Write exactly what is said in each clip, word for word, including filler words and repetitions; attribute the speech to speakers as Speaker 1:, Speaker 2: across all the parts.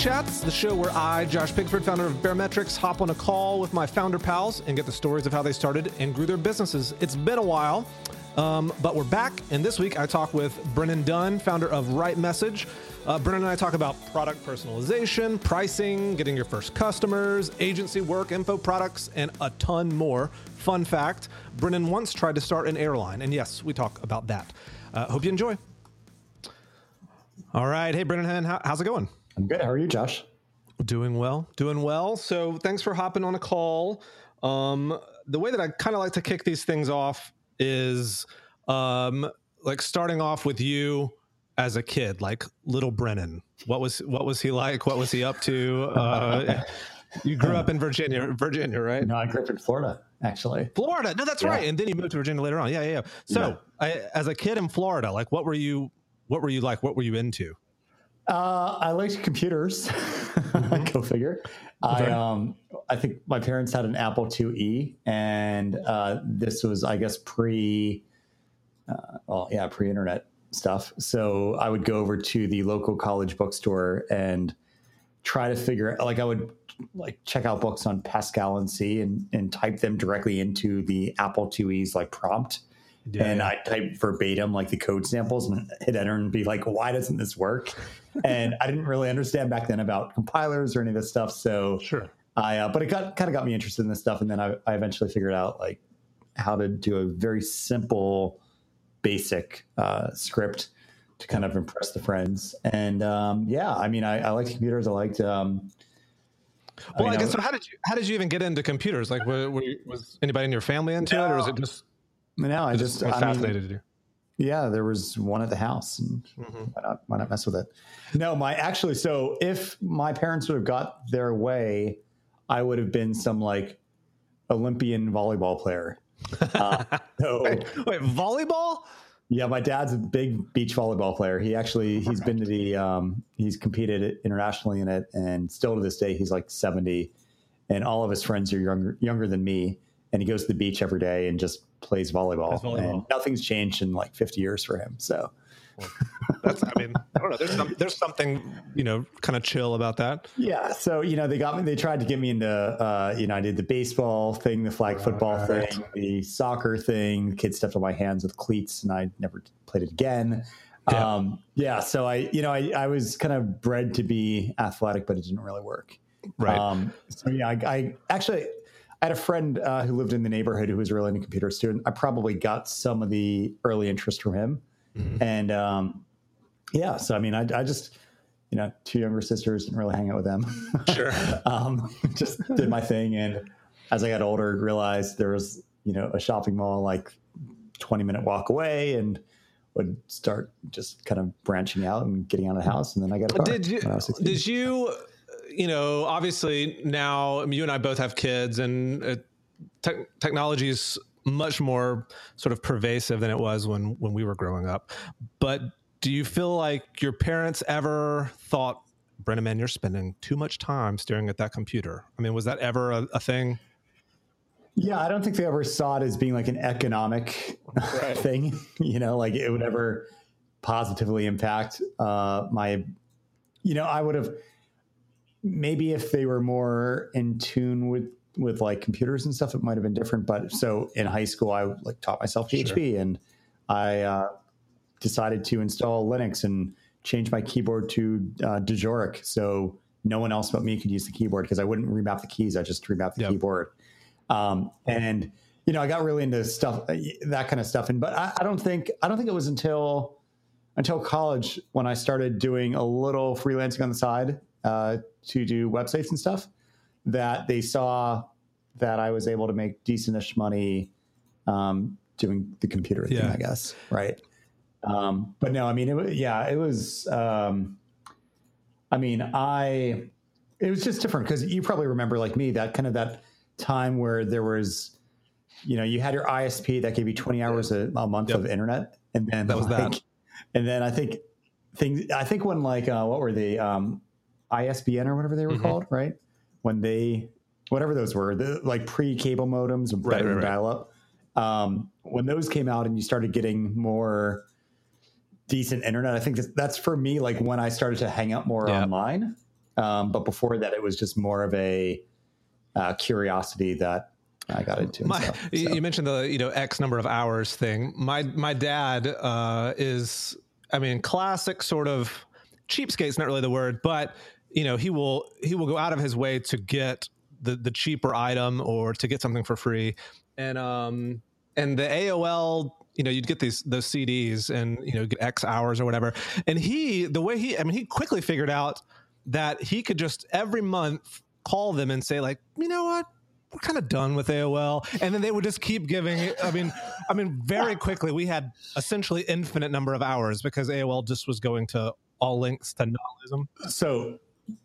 Speaker 1: Chats, the show where I, Josh Pigford, founder of Baremetrics, hop on a call with my founder pals and get the stories of how they started and grew their businesses. It's been a while, um, but we're back. And this week I talk with Brennan Dunn, founder of Right Message. Uh, Brennan and I talk about product personalization, pricing, getting your first customers, agency work, info products, and a ton more. Fun fact, Brennan once tried to start an airline. And yes, we talk about that. Uh, hope you enjoy. All right. Hey, Brennan, how, how's it going?
Speaker 2: I'm good. How are you, Josh?
Speaker 1: Doing well, doing well. So thanks for hopping on a call. Um, the way that I kind of like to kick these things off is um, like starting off with you as a kid, like little Brennan. What was what was he like? What was he up to? Uh, you grew up in Virginia, Virginia, right?
Speaker 2: No, I grew up in Florida, actually.
Speaker 1: Florida. No, that's yeah. right. And then you moved to Virginia later on. Yeah, yeah. yeah. So yeah. I, as a kid in Florida, like what were you? What were you like? What were you into?
Speaker 2: Uh, I liked computers. Mm-hmm. Go figure. Okay. I um, I think my parents had an Apple two E, and uh, this was, I guess, pre, uh, well, yeah, pre-internet stuff. So I would go over to the local college bookstore and try to figure, like, I would like check out books on Pascal and C and and type them directly into the Apple two E's like prompt. Yeah, and yeah. I type verbatim like the code samples and hit enter and be like, why doesn't this work? And I didn't really understand back then about compilers or any of this stuff. So
Speaker 1: sure.
Speaker 2: I, uh, but it got kind of got me interested in this stuff. And then I, I eventually figured out like how to do a very simple, basic uh, script to kind of impress the friends. And um, yeah, I mean, I, I liked computers. I liked, um,
Speaker 1: well, I, mean, I guess,
Speaker 2: I,
Speaker 1: so how did you, how did you even get into computers? Like, were, were, was anybody in your family into no, it, or was it just,
Speaker 2: no, I just,
Speaker 1: just
Speaker 2: I
Speaker 1: fascinated
Speaker 2: mean,
Speaker 1: you?
Speaker 2: Yeah, there was one at the house, and mm-hmm. why not, why not mess with it? No, my actually, so if my parents would have got their way, I would have been some like Olympian volleyball player. Uh, so,
Speaker 1: wait, wait, volleyball?
Speaker 2: Yeah, my dad's a big beach volleyball player. He actually, he's been to the, um, he's competed internationally in it, and still to this day, he's like seventy, and all of his friends are younger, younger than me. And he goes to the beach every day and just plays volleyball, volleyball. And nothing's changed in like fifty years for him. So
Speaker 1: that's, I mean, I don't know. There's some, there's something, you know, kind of chill about that.
Speaker 2: Yeah. So, you know, they got me, they tried to get me into, uh, you know, I did the baseball thing, the flag football right. thing, the soccer thing. The kids stepped on my hands with cleats and I never played it again. Yeah. Um, yeah. So I, you know, I, I was kind of bred to be athletic, but it didn't really work.
Speaker 1: Right.
Speaker 2: Um, so yeah, I, I actually, I had a friend uh, who lived in the neighborhood who was really into computers too. And I probably got some of the early interest from him. Mm-hmm. And um, yeah, so I mean, I, I just, you know, two younger sisters, didn't really hang out with them.
Speaker 1: Sure.
Speaker 2: um, just did my thing. And as I got older, realized there was, you know, a shopping mall like twenty minute walk away, and would start just kind of branching out and getting out of the house. And then I got a car.
Speaker 1: Did you, did you, you know, obviously now I mean, you and I both have kids, and uh, te- technology is much more sort of pervasive than it was when, when we were growing up. But do you feel like your parents ever thought, Brennan, man, you're spending too much time staring at that computer? I mean, was that ever a, a thing?
Speaker 2: Yeah, I don't think they ever saw it as being like an economic right. thing, you know, like it would ever positively impact uh, my, you know, I would have, maybe if they were more in tune with, with like computers and stuff, it might've been different. But so in high school, I like taught myself P H P, sure. and I uh, decided to install Linux and change my keyboard to uh, Dvorak. So no one else but me could use the keyboard, because I wouldn't remap the keys. I just remap the yep. keyboard. Um, and, you know, I got really into stuff, that kind of stuff. And, but I, I don't think, I don't think it was until, until college when I started doing a little freelancing on the side, uh, to do websites and stuff, that they saw that I was able to make decentish money, um, doing the computer thing,
Speaker 1: yeah.
Speaker 2: I guess. Right. Um, but no, I mean, it was, yeah, it was, um, I mean, I, it was just different, because you probably remember, like me, that kind of that time where there was, you know, you had your I S P that gave you twenty hours a, a month yep. of internet. And then
Speaker 1: that was
Speaker 2: like,
Speaker 1: that.
Speaker 2: And then I think things, I think when like, uh, what were they, um, I S B N or whatever they were mm-hmm. called, right? When they, whatever those were, the like pre-cable modems, better right, right, right. dial-up. Um, when those came out and you started getting more decent internet, I think that's, that's for me, like when I started to hang out more yeah. online. Um, but before that, it was just more of a uh, curiosity that I got into.
Speaker 1: My,
Speaker 2: stuff, so.
Speaker 1: You mentioned the, you know, X number of hours thing. My, my dad uh, is, I mean, classic sort of cheapskate's not really the word, but you know, he will, he will go out of his way to get the, the cheaper item or to get something for free. And, um, and the A O L, you know, you'd get these, those C Ds and, you know, get X hours or whatever. And he, the way he, I mean, he quickly figured out that he could just every month call them and say like, you know what? We're kind of done with A O L. And then they would just keep giving it. I mean, I mean, very quickly we had essentially infinite number of hours because A O L just was going to all links to nihilism.
Speaker 2: So,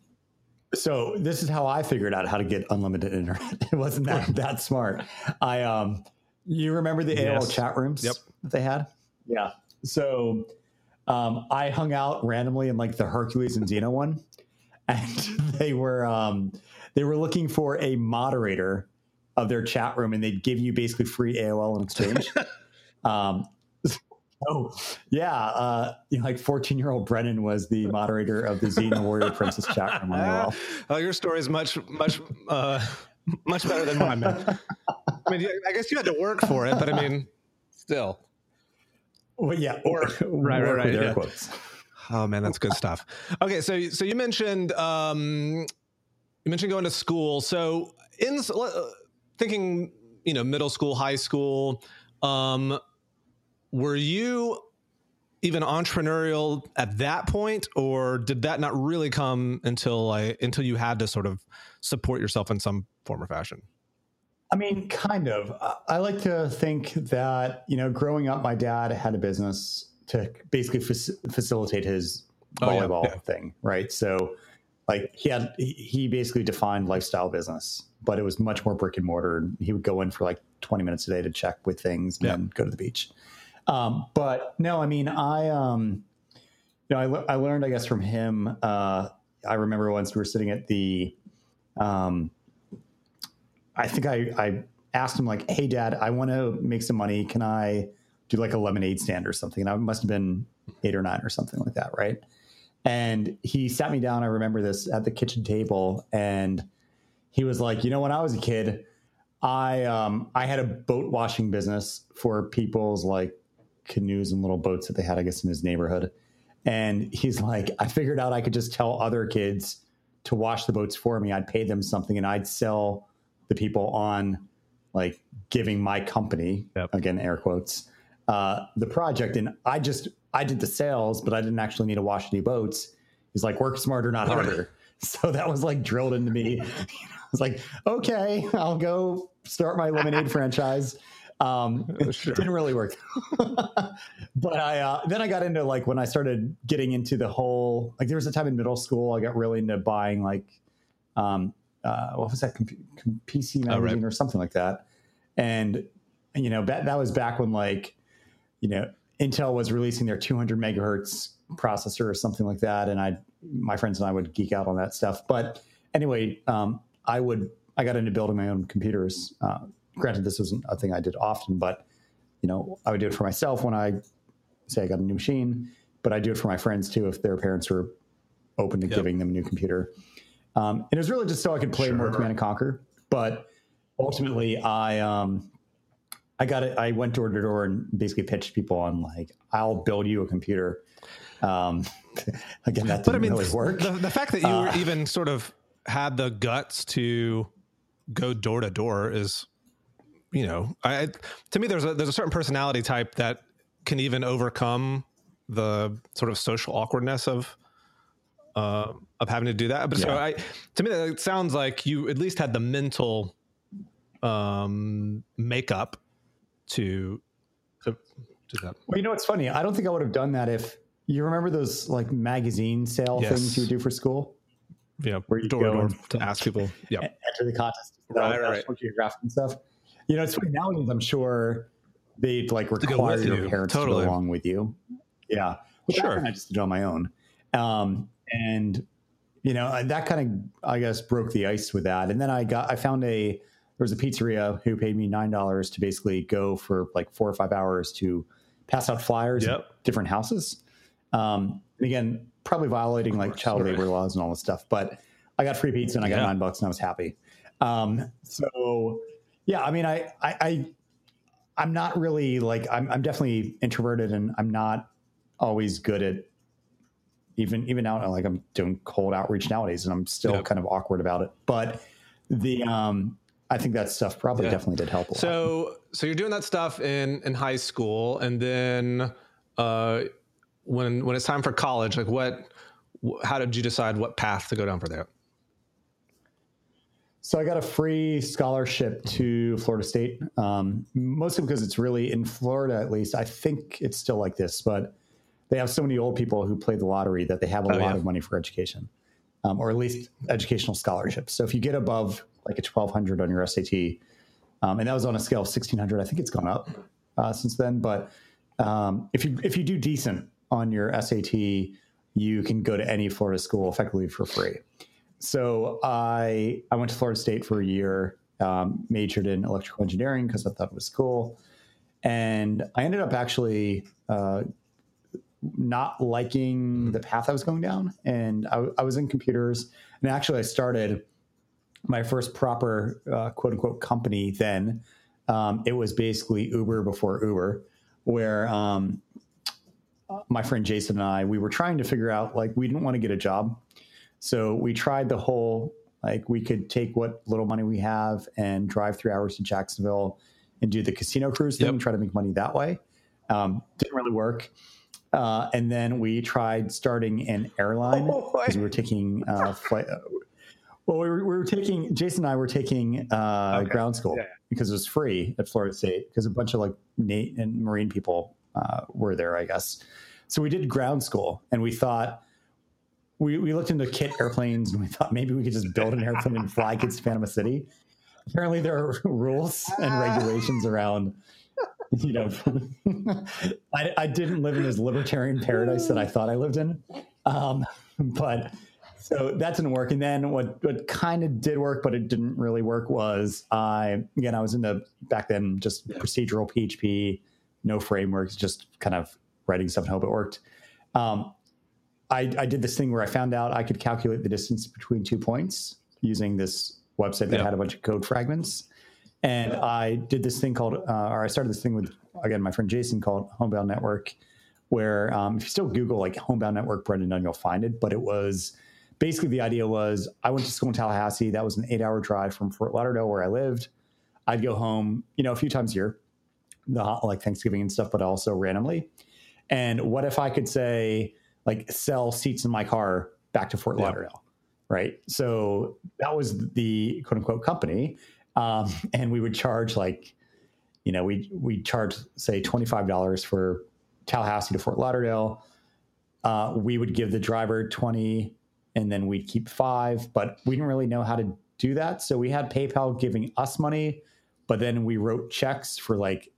Speaker 2: so this is how I figured out how to get unlimited internet. It wasn't that, that smart. I, um, you remember the yes. A O L chat rooms
Speaker 1: yep.
Speaker 2: that they had? Yeah. So, um, I hung out randomly in like the Hercules and Xena one, and they were, um, they were looking for a moderator of their chat room, and they'd give you basically free A O L in exchange. um, so, yeah, uh, you know, like fourteen-year-old Brennan was the moderator of the Xena Warrior Princess chat room on A O L.
Speaker 1: Oh, your story is much, much, uh, much better than mine, man. I mean, I guess you had to work for it, but I mean, still.
Speaker 2: Well, yeah, or
Speaker 1: right, right, right. Yeah.
Speaker 2: Quotes.
Speaker 1: Oh man, that's good stuff. Okay, so so you mentioned. Um, You mentioned going to school. So in uh, thinking, you know, middle school, high school, um, were you even entrepreneurial at that point, or did that not really come until like, until you had to sort of support yourself in some form or fashion?
Speaker 2: I mean, kind of. I like to think that, you know, growing up, my dad had a business to basically fa- facilitate his volleyball oh, yeah, yeah. thing, right? So like he had, he basically defined lifestyle business, but it was much more brick and mortar. He would go in for like twenty minutes a day to check with things and yeah. then go to the beach. Um, but no, I mean, I, um, you know, I, le- I learned, I guess, from him. Uh, I remember once we were sitting at the, um, I think I, I asked him like, hey dad, I want to make some money. Can I do like a lemonade stand or something? And I must have been eight or nine or something like that. Right. And he sat me down. I remember this at the kitchen table, and he was like, you know, when I was a kid, I, um, I had a boat washing business for people's like canoes and little boats that they had, I guess, in his neighborhood. And he's like, I figured out I could just tell other kids to wash the boats for me. I'd pay them something and I'd sell the people on like giving my company, yep. again, air quotes, uh, the project. And I just, I did the sales, but I didn't actually need to wash any boats. He's like, work smarter, not harder. So that was like drilled into me. I was like, okay, I'll go start my lemonade franchise. Um, sure. It didn't really work. But I, uh, then I got into like, when I started getting into the whole, like there was a time in middle school, I got really into buying like, um, uh, what was that? Com- P C magazine oh, right. or something like that. And, and you know, that, that was back when like, you know, Intel was releasing their two hundred megahertz processor or something like that. And I, my friends and I would geek out on that stuff. But anyway, um, I would, I got into building my own computers. Uh, granted, this wasn't a thing I did often, but you know, I would do it for myself when I say I got a new machine, but I do it for my friends too, if their parents were open to yep. giving them a new computer. Um, and it was really just so I could play sure. more Command and Conquer. But ultimately I, um, I got it. I went door to door and basically pitched people on like, I'll build you a computer. Um, again, that didn't but I mean, really work.
Speaker 1: The, the fact that you uh, even sort of had the guts to go door to door is, you know, I, to me, there's a, there's a certain personality type that can even overcome the sort of social awkwardness of, uh, of having to do that. But yeah. so I, to me, that sounds like you at least had the mental, um, makeup to, to do that.
Speaker 2: Well, you know, it's funny. I don't think I would have done that if you remember those like magazine sale yes. things you would do for school.
Speaker 1: Yeah.
Speaker 2: Where you
Speaker 1: door
Speaker 2: go
Speaker 1: door to ask people. Yeah.
Speaker 2: Enter the contest.
Speaker 1: Right, right, right.
Speaker 2: Geographic and stuff. You know, it's funny nowadays. I'm sure they'd like require your you. parents totally. to go along with you. Yeah. But sure. I just did it on my own. Um, and you know, that kind of, I guess, broke the ice with that. And then I got, I found a, there was a pizzeria who paid me nine dollars to basically go for like four or five hours to pass out flyers yep. at different houses. Um, and again, probably violating like child labor laws and all this stuff. But I got free pizza and I got yeah. nine bucks and I was happy. Um, so yeah, I mean, I, I, I, I'm not really like, I'm, I'm definitely introverted and I'm not always good at even, even now, like I'm doing cold outreach nowadays and I'm still yeah. kind of awkward about it. But the, um, I think that stuff probably yeah. definitely did help a
Speaker 1: so,
Speaker 2: lot.
Speaker 1: So you're doing that stuff in, in high school, and then uh, when when it's time for college, like what, how did you decide what path to go down for that?
Speaker 2: So I got a free scholarship to Florida State, um, mostly because it's really, in Florida at least, I think it's still like this, but they have so many old people who play the lottery that they have a oh, lot yeah. of money for education, um, or at least educational scholarships. So if you get above like a twelve hundred on your S A T, um, and that was on a scale of sixteen hundred, I think it's gone up uh, since then. But um, if you if you do decent on your S A T, you can go to any Florida school effectively for free. So I I went to Florida State for a year, um, majored in electrical engineering because I thought it was cool, and I ended up actually uh, not liking the path I was going down, and I, I was in computers, and actually I started my first proper uh, quote unquote company then. Um, it was basically Uber before Uber, where um, my friend Jason and I, we were trying to figure out, like, we didn't want to get a job. So we tried the whole, like, we could take what little money we have and drive three hours to Jacksonville and do the casino cruise thing yep. and try to make money that way. Um, didn't really work. Uh, and then we tried starting an airline because oh, we were taking uh, flight. Well, we were, we were taking, Jason and I were taking uh, okay. ground school yeah. because it was free at Florida State because a bunch of like Nate and Marine people uh, were there, I guess. So we did ground school, and we thought, we, we looked into kit airplanes, and we thought maybe we could just build an airplane and fly kids to Panama City. Apparently there are rules and regulations around, you know, I, I didn't live in this libertarian paradise that I thought I lived in. Um, but so that didn't work. And then what, what kind of did work, but it didn't really work, was I, again, I was into back then just yeah. procedural P H P, no frameworks, just kind of writing stuff and hope it worked. Um, I, I did this thing where I found out I could calculate the distance between two points using this website that yeah. had a bunch of code fragments. And I did this thing called, uh, or I started this thing with, again, my friend Jason, called Homebound Network, where um, if you still Google like Homebound Network Brendan Dunn, you'll find it. But it was basically, the idea was, I went to school in Tallahassee. That was an eight hour drive from Fort Lauderdale, where I lived. I'd go home, you know, a few times a year, the like Thanksgiving and stuff, but also randomly. And what if I could say, like, sell seats in my car back to Fort Lauderdale, yeah. right? So that was the quote unquote company. Um, and we would charge like, you know, we we charge, say, twenty-five dollars for Tallahassee to Fort Lauderdale. Uh, we would give the driver twenty, and then we'd keep five, but we didn't really know how to do that. So we had PayPal giving us money, but then we wrote checks for like,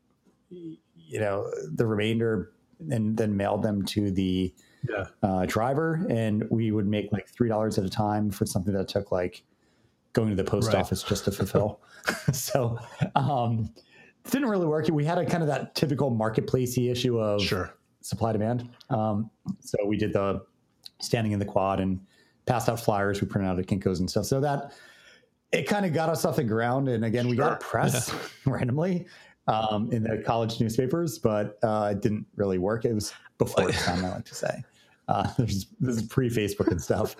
Speaker 2: you know, the remainder, and then mailed them to the yeah. uh, driver. And we would make like three dollars at a time for something that took like going to the post right. office just to fulfill. so um, it didn't really work. We had a kind of that typical marketplacey issue of
Speaker 1: sure.
Speaker 2: supply demand. Um, so we did the standing in the quad and passed out flyers. We printed out at Kinko's and stuff. So that it kind of got us off the ground. And again, we sure. got press yeah. randomly um, in the college newspapers, but uh, it didn't really work. It was before its time, I like to say. Uh, there's, this is pre-Facebook and stuff.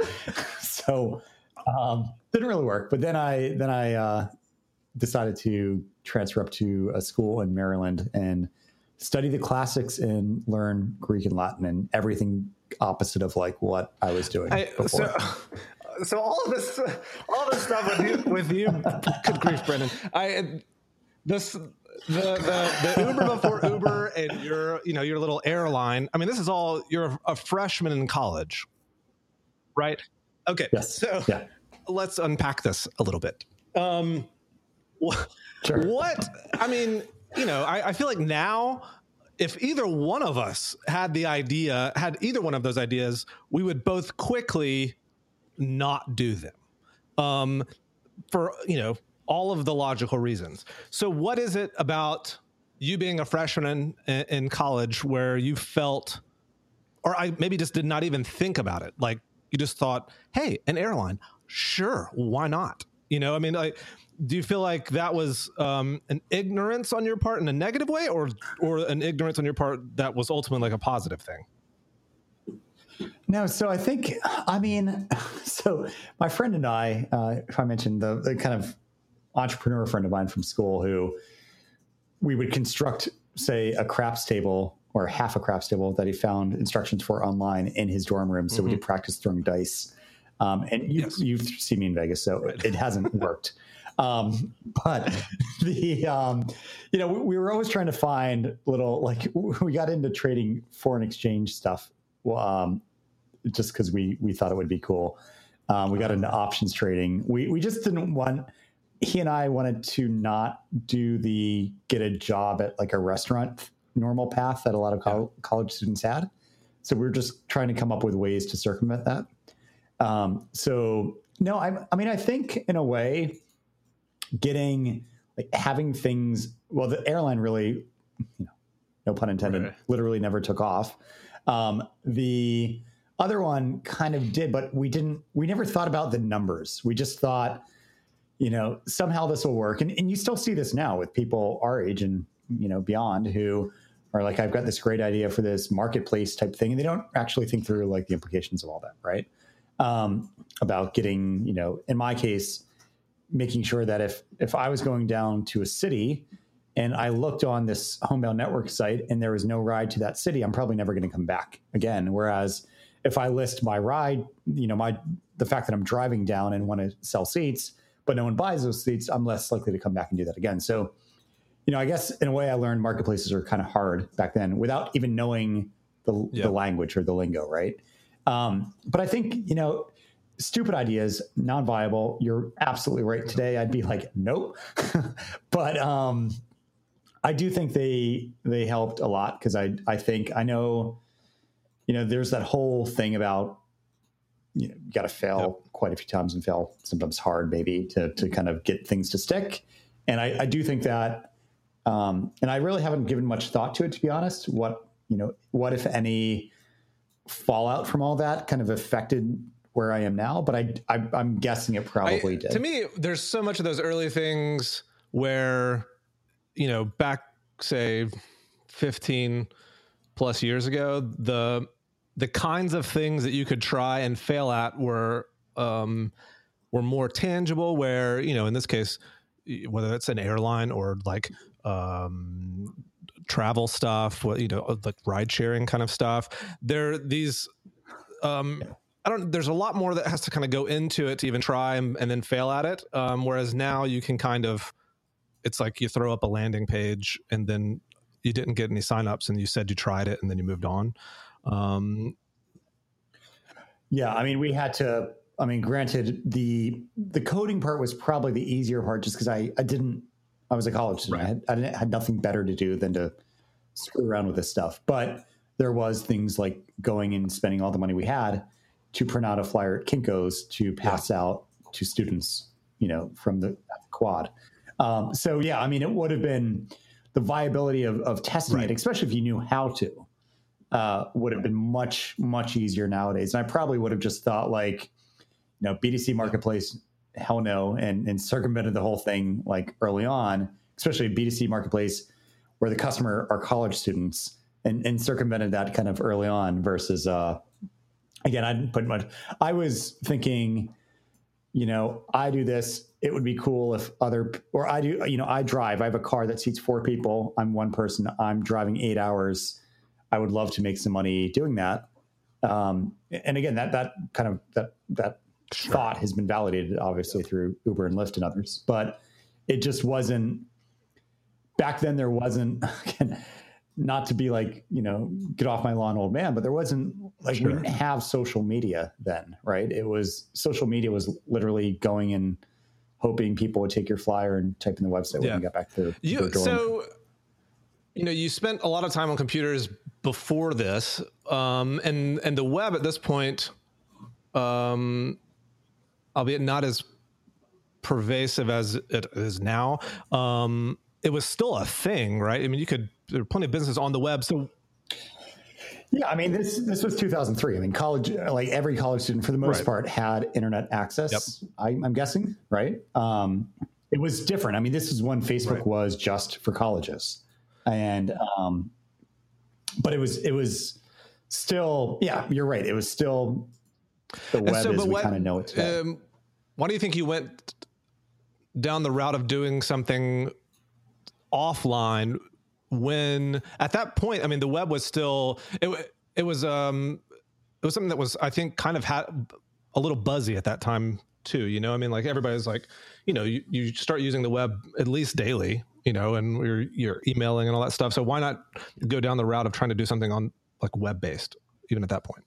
Speaker 2: so um, didn't really work. But then I then I uh, decided to transfer up to a school in Maryland and study the classics and learn Greek and Latin and everything opposite of like what I was doing I, before.
Speaker 1: So, so all of this, all this stuff with you, with you, good grief, Brendan. I this the the, the Uber before Uber and your you know your little airline. I mean, this is all. You're a freshman in college, right? Okay.
Speaker 2: Yes.
Speaker 1: So
Speaker 2: yeah.
Speaker 1: let's unpack this a little bit. Um, what,
Speaker 2: sure.
Speaker 1: what I mean. You know, I, I feel like now, if either one of us had the idea, had either one of those ideas, we would both quickly not do them um, for, you know, all of the logical reasons. So what is it about you being a freshman in, in college where you felt or I maybe just did not even think about it. Like you just thought, hey, an airline, sure, why not? You know, I mean, like, do you feel like that was um, an ignorance on your part in a negative way, or or an ignorance on your part that was ultimately like a positive thing?
Speaker 2: No, so I think, I mean, so my friend and I, uh, if I mentioned the, the kind of entrepreneur friend of mine from school who we would construct, say, a craps table or half a craps table that he found instructions for online in his dorm room. So mm-hmm. we could practice throwing dice. Um, and you, yes. you've seen me in Vegas, so right. it hasn't worked. Um, but the, um, you know, we, we were always trying to find little, like we got into trading foreign exchange stuff. Um, just because we we thought it would be cool. Um, we got into options trading. We we just didn't want, he and I wanted to not do the get a job at like a restaurant normal path that a lot of co- college students had. So we we're just trying to come up with ways to circumvent that. Um, so no, I, I mean, I think in a way getting, like having things, well, the airline really, you know, no pun intended, right. literally never took off. Um, the other one kind of did, but we didn't, we never thought about the numbers. We just thought, you know, somehow this will work. And, and you still see this now with people our age and, you know, beyond who are like, I've got this great idea for this marketplace type thing. And they don't actually think through like the implications of all that, right? Um, about getting, you know, in my case, making sure that if, if I was going down to a city and I looked on this Homebound Network site and there was no ride to that city, I'm probably never going to come back again. Whereas if I list my ride, you know, my the fact that I'm driving down and want to sell seats, but no one buys those seats, I'm less likely to come back and do that again. So, you know, I guess in a way I learned marketplaces are kind of hard back then without even knowing the, yeah. the language or the lingo, right? Um, but I think, you know, stupid ideas, non-viable. You're absolutely right. Today I'd be like, nope. But um, I do think they they helped a lot because I I think I know. You know, there's that whole thing about, you know, you got to fail yep. quite a few times and fail sometimes hard, maybe to to kind of get things to stick. And I, I do think that, um, and I really haven't given much thought to it, to be honest. What, you know, what if any fallout from all that kind of affected where I am now? But I, I I'm guessing it probably
Speaker 1: I,
Speaker 2: did.
Speaker 1: To me, there's so much of those early things where, you know, back say fifteen plus years ago, the the kinds of things that you could try and fail at were um, were more tangible. Where, you know, in this case, whether it's an airline or like um, travel stuff, you know, like ride sharing kind of stuff, there these. Um, I don't. There's a lot more that has to kind of go into it to even try and, and then fail at it. Um, whereas now you can kind of, it's like you throw up a landing page and then you didn't get any signups and you said you tried it and then you moved on. Um,
Speaker 2: yeah, I mean, we had to, I mean, granted, the the coding part was probably the easier part just because I, I didn't, I was a college student. Right. I, had, I didn't, had nothing better to do than to screw around with this stuff. But there was things like going and spending all the money we had to print out a flyer at Kinko's to pass yeah. out to students, you know, from the quad. Um, so, yeah, I mean, it would have been the viability of, of testing right. it, especially if you knew how to. Uh, would have been much, much easier nowadays. And I probably would have just thought like, you know, B two C marketplace, hell no, and, and circumvented the whole thing like early on, especially B two C marketplace where the customer are college students and, and circumvented that kind of early on versus, uh, again, I didn't put much, I was thinking, you know, I do this, it would be cool if other, or I do, you know, I drive, I have a car that seats four people. I'm one person, I'm driving eight hours. I would love to make some money doing that. Um, and again, that, that kind of, that, that sure. thought has been validated obviously through Uber and Lyft and others, but it just wasn't back then. There wasn't, again, not to be like, you know, get off my lawn, old man, but there wasn't like, sure. we didn't have social media then, right? It was, social media was literally going and hoping people would take your flyer and type in the website yeah. when you got back to
Speaker 1: you,
Speaker 2: their dorm.
Speaker 1: So, you know, you spent a lot of time on computers before this, um, and, and the web at this point, um, albeit not as pervasive as it is now, um, it was still a thing, right? I mean, you could, there were plenty of businesses on the web. So
Speaker 2: Yeah, I mean, this this was two thousand three. I mean, college, like every college student for the most
Speaker 1: Right.
Speaker 2: part had internet access,
Speaker 1: Yep.
Speaker 2: I, I'm guessing, right? Um, it was different. I mean, this is when Facebook
Speaker 1: Right.
Speaker 2: was just for colleges. And, um, but it was, it was still, yeah, you're right. It was still the web
Speaker 1: so,
Speaker 2: as
Speaker 1: but
Speaker 2: we
Speaker 1: what-
Speaker 2: kind of know it today.
Speaker 1: Um, why do you think you went down the route of doing something offline when at that point, I mean, the web was still, it, it was, um, it was something that was, I think, kind of had a little buzzy at that time too, you know, I mean, like everybody's like, you know, you, you start using the web at least daily, you know, and you're, you're emailing and all that stuff. So why not go down the route of trying to do something on like web based, even at that point?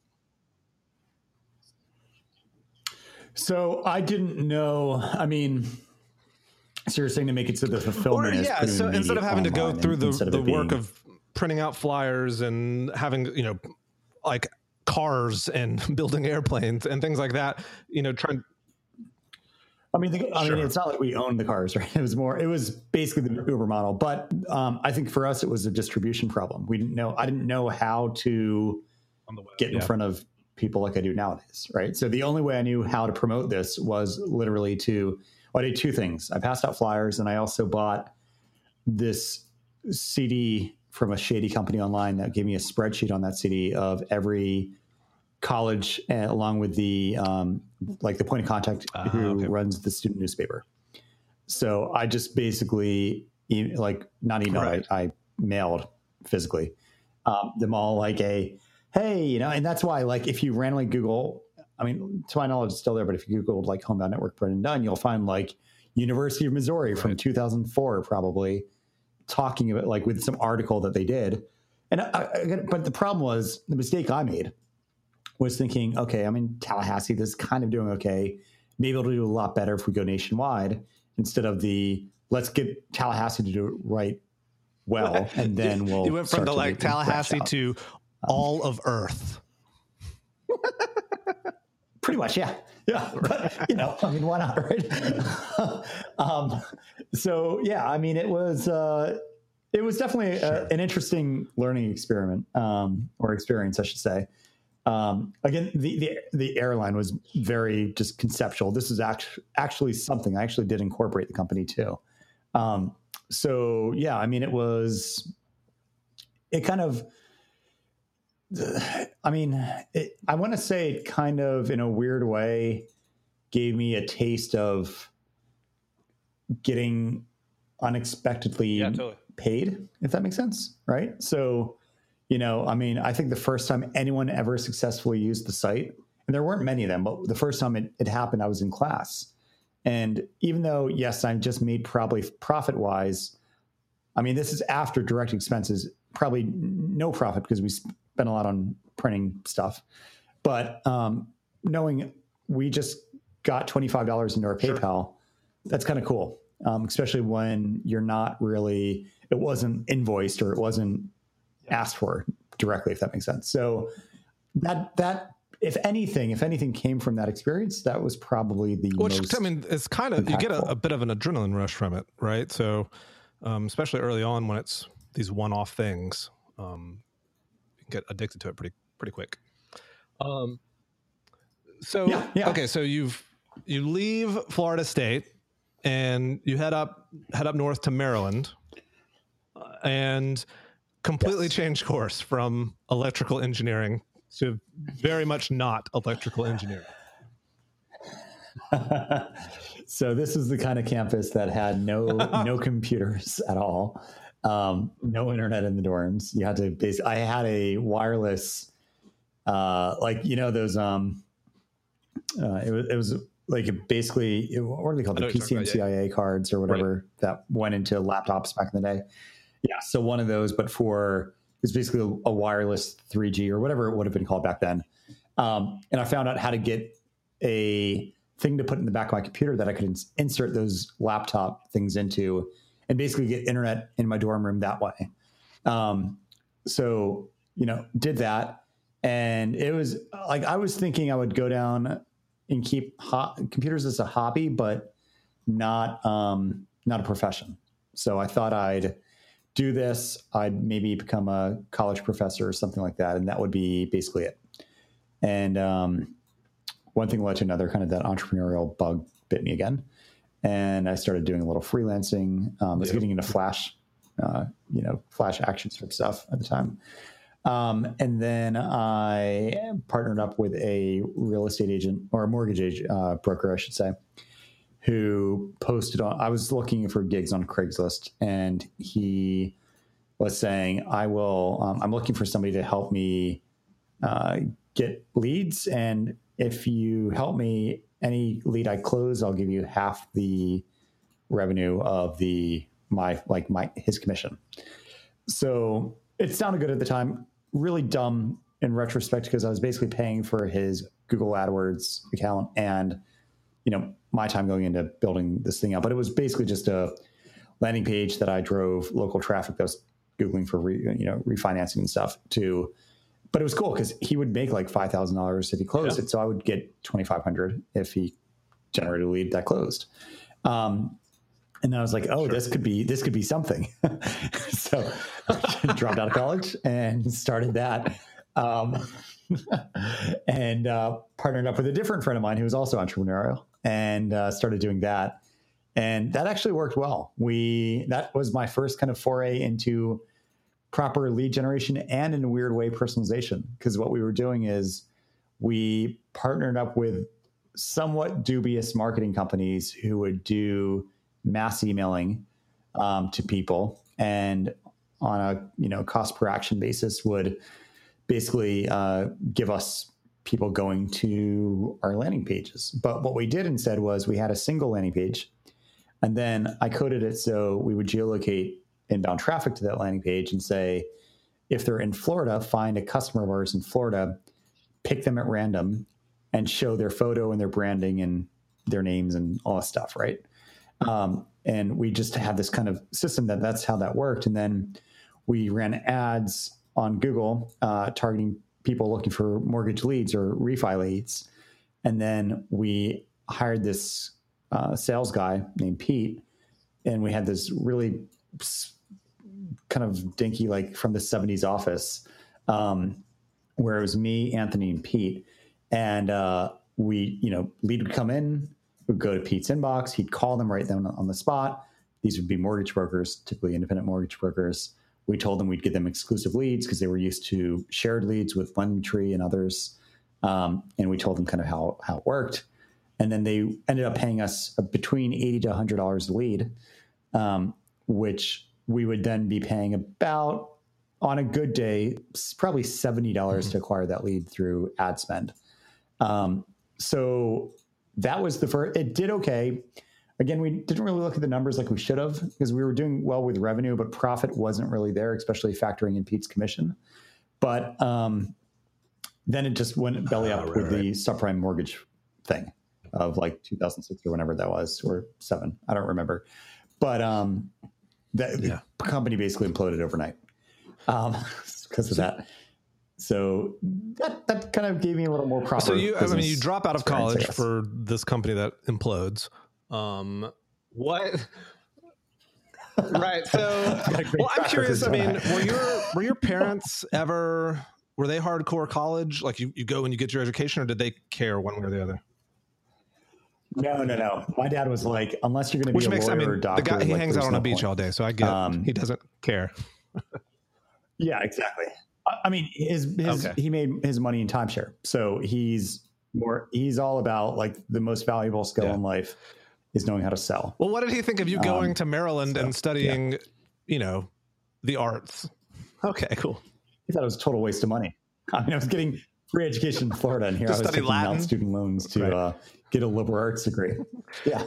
Speaker 2: So I didn't know, I mean, so you're saying to make it so the fulfillment
Speaker 1: Or,
Speaker 2: is
Speaker 1: yeah,
Speaker 2: putting
Speaker 1: so instead of having to go
Speaker 2: online
Speaker 1: through the,
Speaker 2: instead of
Speaker 1: the
Speaker 2: it
Speaker 1: work
Speaker 2: being-
Speaker 1: of printing out flyers and having, you know, like cars and building airplanes and things like that, you know, trying.
Speaker 2: I mean, the, I
Speaker 1: Sure.
Speaker 2: mean, it's not like we owned the cars, right? It was more, it was basically the Uber model. But um, I think for us, it was a distribution problem. We didn't know, I didn't know how to
Speaker 1: On the web,
Speaker 2: get in
Speaker 1: yeah.
Speaker 2: front of people like I do nowadays, right? So the only way I knew how to promote this was literally to, well, I did two things. I passed out flyers and I also bought this C D from a shady company online that gave me a spreadsheet on that C D of every college, uh, along with the um, like the point of contact
Speaker 1: Ah,
Speaker 2: who
Speaker 1: okay.
Speaker 2: runs the student newspaper. So I just basically e- like not emailed,
Speaker 1: Right.
Speaker 2: I, I mailed physically um, them all like a hey, you know, and that's why like if you randomly Google, I mean, to my knowledge, it's still there, but if you Googled like Homebound Network Brendan Dunn, you'll find like University of Missouri from
Speaker 1: Right.
Speaker 2: two thousand four probably talking about like with some article that they did. And I, I, but the problem was the mistake I made was thinking, okay, I'm in Tallahassee. This is kind of doing okay. Maybe it'll do a lot better if we go nationwide instead of the let's get Tallahassee to do it right well, and then we'll.
Speaker 1: You went from
Speaker 2: start
Speaker 1: the
Speaker 2: to
Speaker 1: like
Speaker 2: branch
Speaker 1: Tallahassee
Speaker 2: out.
Speaker 1: to all of Earth.
Speaker 2: Pretty much, yeah, yeah. But, you know, I mean, why not, right? um, so yeah, I mean, it was uh, it was definitely a, an interesting learning experiment um, or experience, I should say. Um, again, the, the the airline was very just conceptual. This is actually actually something I actually did incorporate the company too. Um, so yeah, I mean, it was it kind of. I mean, it, I want to say it kind of, in a weird way, gave me a taste of getting unexpectedly
Speaker 1: Yeah, totally.
Speaker 2: paid, if that makes sense, right? So, you know, I mean, I think the first time anyone ever successfully used the site, and there weren't many of them, but the first time it, it happened, I was in class. And even though, yes, I just made probably profit-wise, I mean, this is after direct expenses, probably no profit because we spent a lot on printing stuff. But um, knowing we just got twenty-five dollars into our
Speaker 1: Sure.
Speaker 2: PayPal, that's kind of cool, um, especially when you're not really, it wasn't invoiced or it wasn't asked for directly, if that makes sense. So that, that if anything, if anything came from that experience, that was probably the
Speaker 1: Which,
Speaker 2: most
Speaker 1: I mean, it's kind of, you get a,
Speaker 2: impactful.
Speaker 1: a bit of an adrenaline rush from it, right? So, um, especially early on when it's these one-off things, um, you can get addicted to it pretty, pretty quick. Um, so,
Speaker 2: Yeah, yeah.
Speaker 1: okay, so you've, you leave Florida State and you head up, head up north to Maryland uh, and completely
Speaker 2: Yes.
Speaker 1: change course from electrical engineering to very much not electrical engineering.
Speaker 2: So this is the kind of campus that had no no computers at all, um, no internet in the dorms. You had to basically. I had a wireless, uh, like you know those. Um, uh, it was it was like a basically it, what are they called?
Speaker 1: I know
Speaker 2: The
Speaker 1: what you're talking about, yeah.
Speaker 2: P C M C I A cards or whatever that went into laptops back in the day. Yeah, so one of those, but for it was basically a, a wireless three G or whatever it would have been called back then. Um, and I found out how to get a thing to put in the back of my computer that I could ins- insert those laptop things into and basically get internet in my dorm room that way. Um, so, you know, did that. And it was like, I was thinking I would go down and keep ho- computers as a hobby, but not, um, not a profession. So I thought I'd do this, I'd maybe become a college professor or something like that. And that would be basically it. And um, one thing led to another, kind of that entrepreneurial bug bit me again. And I started doing a little freelancing. Um, I was yep. getting into Flash, uh, you know, Flash ActionScript stuff at the time. Um, and then I partnered up with a real estate agent or a mortgage agent, uh, broker, I should say, who posted on, I was looking for gigs on Craigslist, and he was saying, I will, um, I'm looking for somebody to help me uh, get leads. And if you help me, any lead I close, I'll give you half the revenue of the, my, like my, his commission. So it sounded good at the time, really dumb in retrospect, because I was basically paying for his Google AdWords account and, you know, my time going into building this thing out. But it was basically just a landing page that I drove local traffic that was Googling for, re, you know, refinancing and stuff to. But it was cool because he would make like five thousand dollars if he closed yeah. it. So I would get twenty-five hundred dollars if he generated a lead that closed. Um, and I was like, oh, sure. this could be, this could be something. So I dropped out of college and started that. Um, and uh, partnered up with a different friend of mine who was also entrepreneurial, and uh, started doing that. And that actually worked well. We, that was my first kind of foray into proper lead generation and, in a weird way, personalization. Because what we were doing is we partnered up with somewhat dubious marketing companies who would do mass emailing um, to people, and on a, you know, cost per action basis would basically uh, give us people going to our landing pages. But what we did instead was we had a single landing page, and then I coded it so we would geolocate inbound traffic to that landing page and say, if they're in Florida, find a customer of ours in Florida, pick them at random, and show their photo and their branding and their names and all that stuff, right? Um, and we just had this kind of system that that's how that worked. And then we ran ads on Google uh, targeting people looking for mortgage leads or refi leads. And then we hired this uh, sales guy named Pete, and we had this really kind of dinky, like from the seventies office, um, where it was me, Anthony, and Pete. And uh, we, you know, lead would come in, would go to Pete's inbox. He'd call them right then on the spot. These would be mortgage brokers, typically independent mortgage brokers. We told them we'd give them exclusive leads because they were used to shared leads with LendingTree and others. Um, and we told them kind of how, how it worked. And then they ended up paying us between eighty to one hundred dollars a lead, um, which we would then be paying about, on a good day, probably seventy dollars mm-hmm. to acquire that lead through ad spend. Um, so that was the first, it did okay. Again, we didn't really look at the numbers like we should have, because we were doing well with revenue, but profit wasn't really there, especially factoring in Pete's commission. But um, then it just went belly up oh, right, with right. the subprime mortgage thing of like two thousand six or whenever that was, or seven, I don't remember. But um, that, yeah. the company basically imploded overnight um, because of that. So that, that kind of gave me a little more proper.
Speaker 1: So you, I mean, you drop out of college for this company that implodes. Um, what? Right. So, well, I'm curious. I mean, were your, were your parents ever, were they hardcore college? Like you, you go and you get your education, or did they care one way or the other?
Speaker 2: No, no, no. My dad was like, unless you're going to be a lawyer I mean, or doctor.
Speaker 1: The guy, he
Speaker 2: like,
Speaker 1: hangs out on
Speaker 2: no
Speaker 1: a beach
Speaker 2: point.
Speaker 1: all day. So I get um, it. He doesn't care.
Speaker 2: Yeah, exactly. I mean, his, his okay. he made his money in timeshare. So he's more, he's all about like the most valuable skill yeah. in life is knowing how to sell.
Speaker 1: Well, what did he think of you going um, to Maryland so, and studying,
Speaker 2: yeah.
Speaker 1: you know, the arts? Okay, cool.
Speaker 2: He thought it was a total waste of money. I mean, I was getting free education in Florida, and here I was taking Latin? out student loans to right. uh, get a liberal arts degree. Yeah.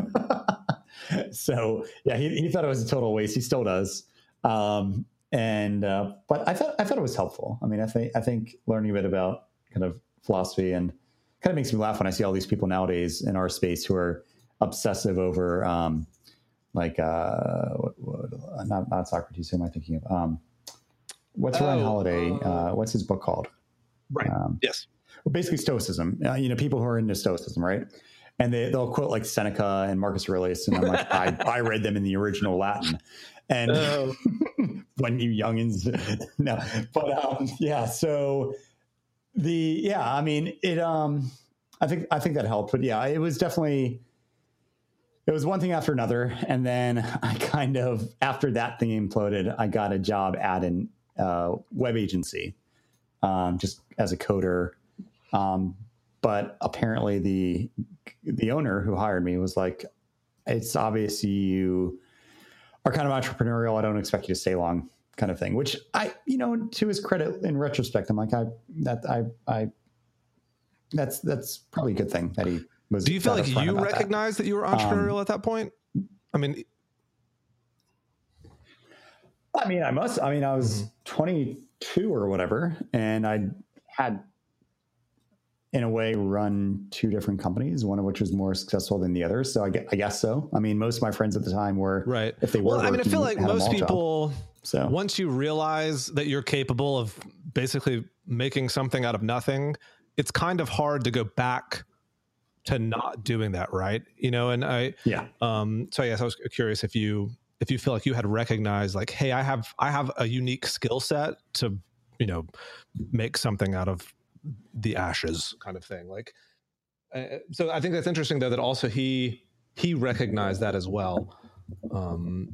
Speaker 2: Uh, so yeah, he, he thought it was a total waste. He still does. Um, and, uh, but I thought, I thought it was helpful. I mean, I think, I think learning a bit about kind of philosophy and kind of makes me laugh when I see all these people nowadays in our space who are obsessive over, um, like, uh, what, what, not, not Socrates. Who am I thinking of? Um, what's oh, Ryan Holiday? Uh, uh, what's his book called?
Speaker 1: Right. Um, yes.
Speaker 2: Well, basically Stoicism, uh, you know, people who are into Stoicism, right? And they, they'll quote like Seneca and Marcus Aurelius. And I'm like, I, I read them in the original Latin. And oh. when you youngins, no, but um, yeah. So the yeah, I mean it. Um, I think I think that helped, but yeah, it was definitely. It was one thing after another, and then I kind of after that thing imploded, I got a job at an uh, web agency, um, just as a coder. Um, but apparently, the the owner who hired me was like, "It's obvious you are kind of entrepreneurial. I don't expect you to stay long," kind of thing. Which I, you know, to his credit, in retrospect, I'm like, I that I I that's that's probably a good thing that he. Was
Speaker 1: Do you feel like you recognized that. that you were entrepreneurial um, at that point? I mean,
Speaker 2: I mean, I must. I mean, I was mm-hmm. twenty-two or whatever, and I had, in a way, run two different companies, one of which was more successful than the other. So I, I guess so. I mean, most of my friends at the time were
Speaker 1: right.
Speaker 2: If they were,
Speaker 1: well, I mean, I feel like most people,
Speaker 2: job, so
Speaker 1: once you realize that you're capable of basically making something out of nothing, it's kind of hard to go back to not doing that, right? You know, and I,
Speaker 2: yeah.
Speaker 1: Um, so I guess I was curious if you, if you feel like you had recognized like, hey, I have, I have a unique skill set to, you know, make something out of the ashes kind of thing. Like, uh, so I think that's interesting though, that also he, he recognized that as well. Um,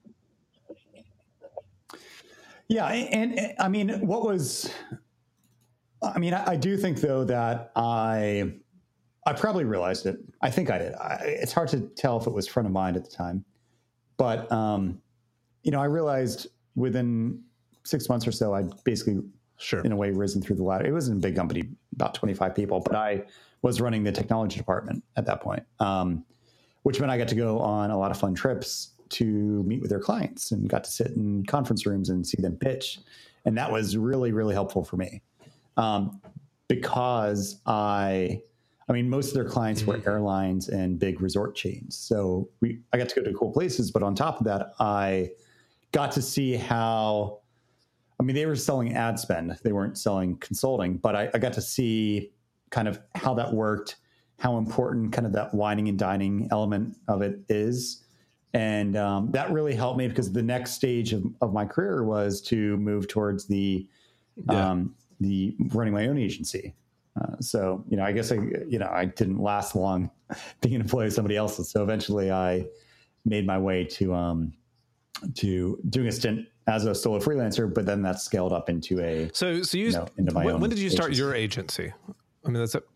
Speaker 2: yeah. And, and I mean, what was, I mean, I, I do think though that I, I probably realized it. I think I did. I, it's hard to tell if it was front of mind at the time, but um, you know, I realized within six months or so, I'd basically,
Speaker 1: sure,
Speaker 2: in a way, risen through the ladder. It wasn't a big company, about twenty-five people, but I was running the technology department at that point, um, which meant I got to go on a lot of fun trips to meet with their clients and got to sit in conference rooms and see them pitch, and that was really, really helpful for me um, because I. I mean, most of their clients were airlines and big resort chains. So we, I got to go to cool places, but on top of that, I got to see how, I mean, they were selling ad spend. They weren't selling consulting, but I, I got to see kind of how that worked, how important kind of that wining and dining element of it is. And um, that really helped me because the next stage of, of my career was to move towards the, yeah. um, the running my own agency. Uh, so, you know, I guess I, you know, I didn't last long being an employee of somebody else's. So eventually I made my way to, um, to doing a stint as a solo freelancer, but then that scaled up into a,
Speaker 1: so, so you,
Speaker 2: you know, into my
Speaker 1: when,
Speaker 2: own
Speaker 1: when did you start
Speaker 2: agency.
Speaker 1: your agency? I mean, that's it.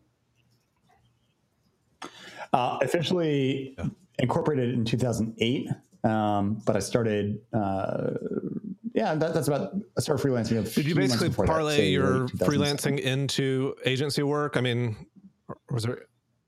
Speaker 2: Uh, officially yeah. incorporated in two thousand eight. Um, but I started, uh, yeah, that, that's about, I started freelancing.
Speaker 1: Did you basically parlay that, your freelancing into agency work? I mean, was there?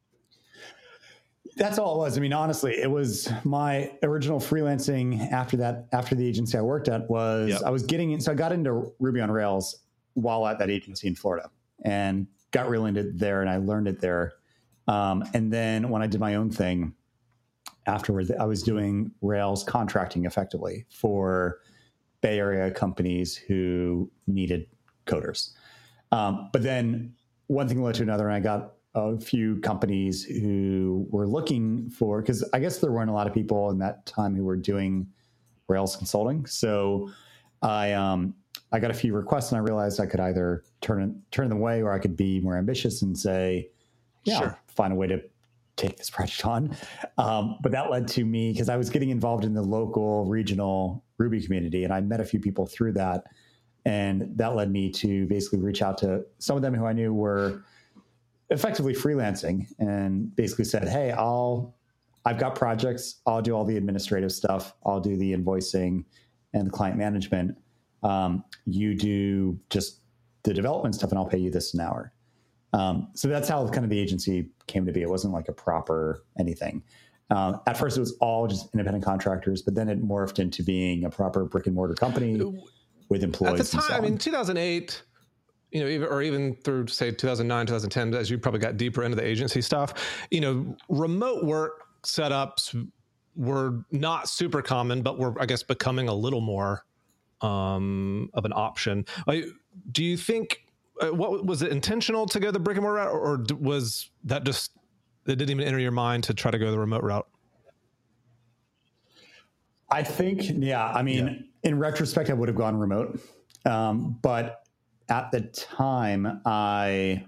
Speaker 2: That's all it was. I mean, honestly, it was my original freelancing after that, after the agency I worked at was, yep. I was getting in. So I got into Ruby on Rails while at that agency in Florida and got really into it there and I learned it there. Um, and then when I did my own thing afterwards, I was doing Rails contracting effectively for Bay Area companies who needed coders. Um, but then one thing led to another, and I got a few companies who were looking for, because I guess there weren't a lot of people in that time who were doing Rails consulting. So I um, I got a few requests, and I realized I could either turn turn them away, or I could be more ambitious and say, yeah, sure. I'll find a way to take this project on. Um, but that led to me, because I was getting involved in the local regional Ruby community, and I met a few people through that. And that led me to basically reach out to some of them who I knew were effectively freelancing and basically said, hey, I'll, I've got projects. I'll do all the administrative stuff. I'll do the invoicing and the client management. Um, you do just the development stuff and I'll pay you this an hour. Um, so that's how kind of the agency came to be. It wasn't like a proper anything. Um, at first it was all just independent contractors, but then it morphed into being a proper brick and mortar company with employees.
Speaker 1: At the time,
Speaker 2: and so on.
Speaker 1: I mean, two thousand eight, you know, even, or even through say two thousand nine, two thousand ten, as you probably got deeper into the agency stuff, you know, remote work setups were not super common, but were, I guess, becoming a little more um, of an option. Do you think, uh, what was it intentional to go the brick and mortar route, or, or was that just, it didn't even enter your mind to try to go the remote route?
Speaker 2: I think, yeah, I mean, yeah. in retrospect, I would have gone remote. Um, but at the time, I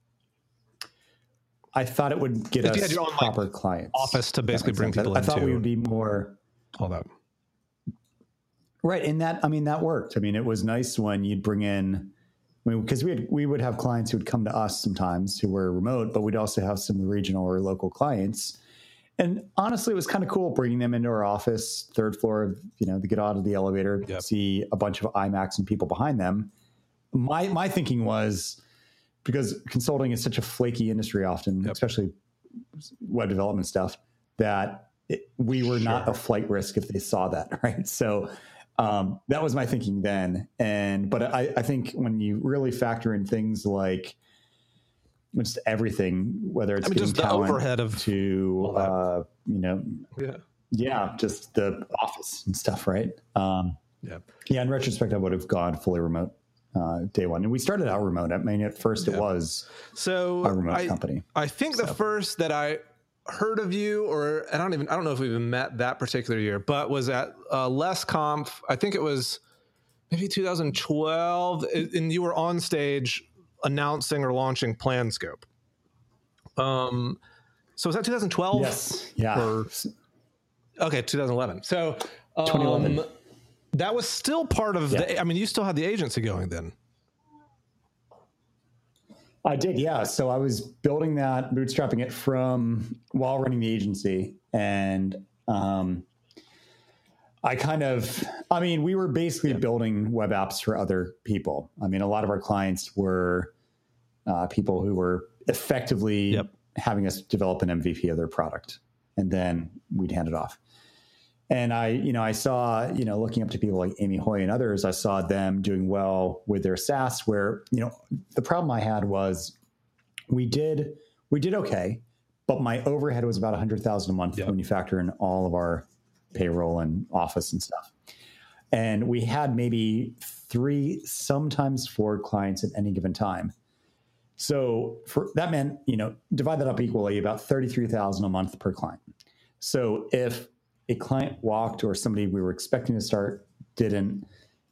Speaker 2: I thought it would get us your own, proper like, clients.
Speaker 1: Office to basically bring people
Speaker 2: I,
Speaker 1: into.
Speaker 2: I thought we would be more.
Speaker 1: All that.
Speaker 2: Right. And that, I mean, that worked. I mean, it was nice when you'd bring in, I mean, because we had, we would have clients who would come to us sometimes who were remote, but we'd also have some regional or local clients. And honestly, it was kind of cool bringing them into our office, third floor, you know, to get out of the elevator, yep. see a bunch of iMacs and people behind them. My my thinking was, because consulting is such a flaky industry often, yep. especially web development stuff, that it, we were sure. not a flight risk if they saw that, right? So um, that was my thinking then. And but I, I think when you really factor in things like just everything, whether it's
Speaker 1: I mean, just the overhead of
Speaker 2: to uh, you know,
Speaker 1: yeah,
Speaker 2: yeah, just the office and stuff, right? Um,
Speaker 1: yeah,
Speaker 2: yeah. In retrospect, I would have gone fully remote uh, day one, and we started out remote. I mean, at first yeah. it was
Speaker 1: so
Speaker 2: a remote
Speaker 1: I,
Speaker 2: company.
Speaker 1: I think so. The first that I heard of you, or I don't even I don't know if we even met that particular year, but was at uh, LessConf. I think it was maybe two thousand twelve, and you were on stage announcing or launching PlanScope. Um, so was that two thousand twelve?
Speaker 2: Yes. Yeah.
Speaker 1: Or, okay, two thousand eleven. So um,
Speaker 2: twenty eleven.
Speaker 1: That was still part of yeah. the. I mean, you still had the agency going then.
Speaker 2: I did, yeah. So I was building that, bootstrapping it from while running the agency, and um, I kind of, I mean, we were basically yeah. building web apps for other people. I mean, a lot of our clients were uh, people who were effectively yep. having us develop an M V P of their product, and then we'd hand it off. And I, you know, I saw, you know, looking up to people like Amy Hoy and others, I saw them doing well with their SaaS, where, you know, the problem I had was we did, we did okay, but my overhead was about a hundred thousand a month yep. when you factor in all of our payroll and office and stuff. And we had maybe three, sometimes four clients at any given time. So for that meant, you know, divide that up equally, about thirty-three thousand a month per client. So if a client walked or somebody we were expecting to start didn't,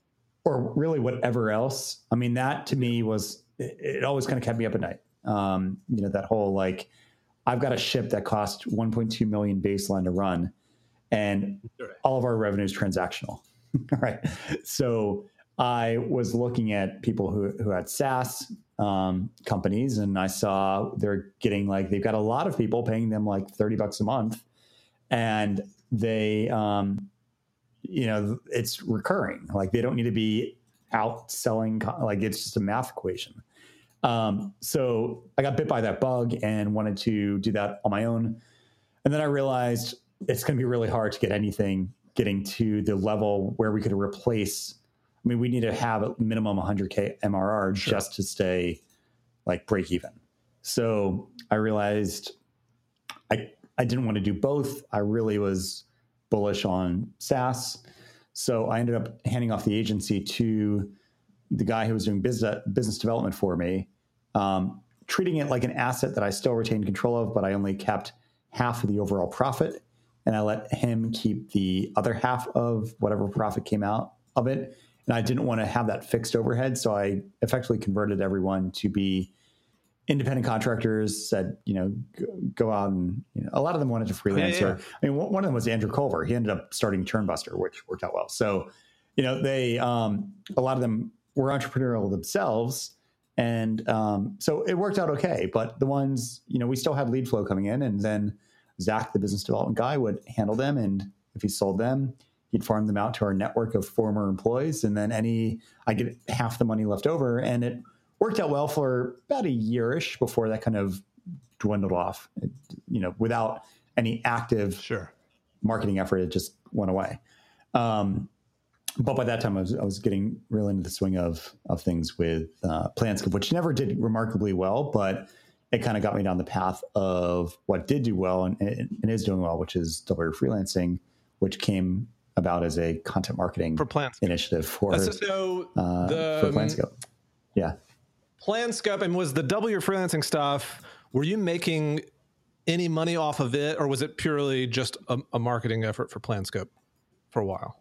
Speaker 2: or really whatever else, I mean, that to me was, it, it always kind of kept me up at night. Um, you know, that whole, like, I've got a ship that cost one point two million baseline to run, and all of our revenue is transactional. Right. So I was looking at people who, who had SaaS um, companies, and I saw they're getting like, they've got a lot of people paying them like thirty bucks a month, and they, um, you know, it's recurring. Like, they don't need to be out selling. Like, it's just a math equation. Um, so I got bit by that bug and wanted to do that on my own. And then I realized it's going to be really hard to get anything getting to the level where we could replace. I mean, we need to have a minimum one hundred K M R R sure. just to stay like break even. So I realized I, I didn't want to do both. I really was bullish on SaaS. So I ended up handing off the agency to the guy who was doing business, business development for me, um, treating it like an asset that I still retained control of, but I only kept half of the overall profit. And I let him keep the other half of whatever profit came out of it. And I didn't want to have that fixed overhead. So I effectively converted everyone to be independent contractors, said, you know, go, go out and, you know, a lot of them wanted to freelance. Yeah, yeah. I mean, one of them was Andrew Culver. He ended up starting Turnbuster, which worked out well. So, you know, they, um, a lot of them were entrepreneurial themselves. And um, so it worked out okay. But the ones, you know, we still had lead flow coming in, and then Zach, the business development guy, would handle them. And if he sold them, he'd farm them out to our network of former employees. And then any, I get half the money left over. And it worked out well for about a year-ish before that kind of dwindled off. It, you know, without any active
Speaker 1: sure.
Speaker 2: marketing effort, it just went away. Um, but by that time, I was, I was getting really into the swing of of things with uh, PlanScope, which never did remarkably well, but it kind of got me down the path of what did do well and, and is doing well, which is Double Your Freelancing, which came about as a content marketing
Speaker 1: for PlanScope
Speaker 2: initiative for,
Speaker 1: so, so
Speaker 2: uh,
Speaker 1: the,
Speaker 2: for PlanScope. Yeah.
Speaker 1: PlanScope, and was the Double Your Freelancing stuff, were you making any money off of it, or was it purely just a, a marketing effort for PlanScope? for a while?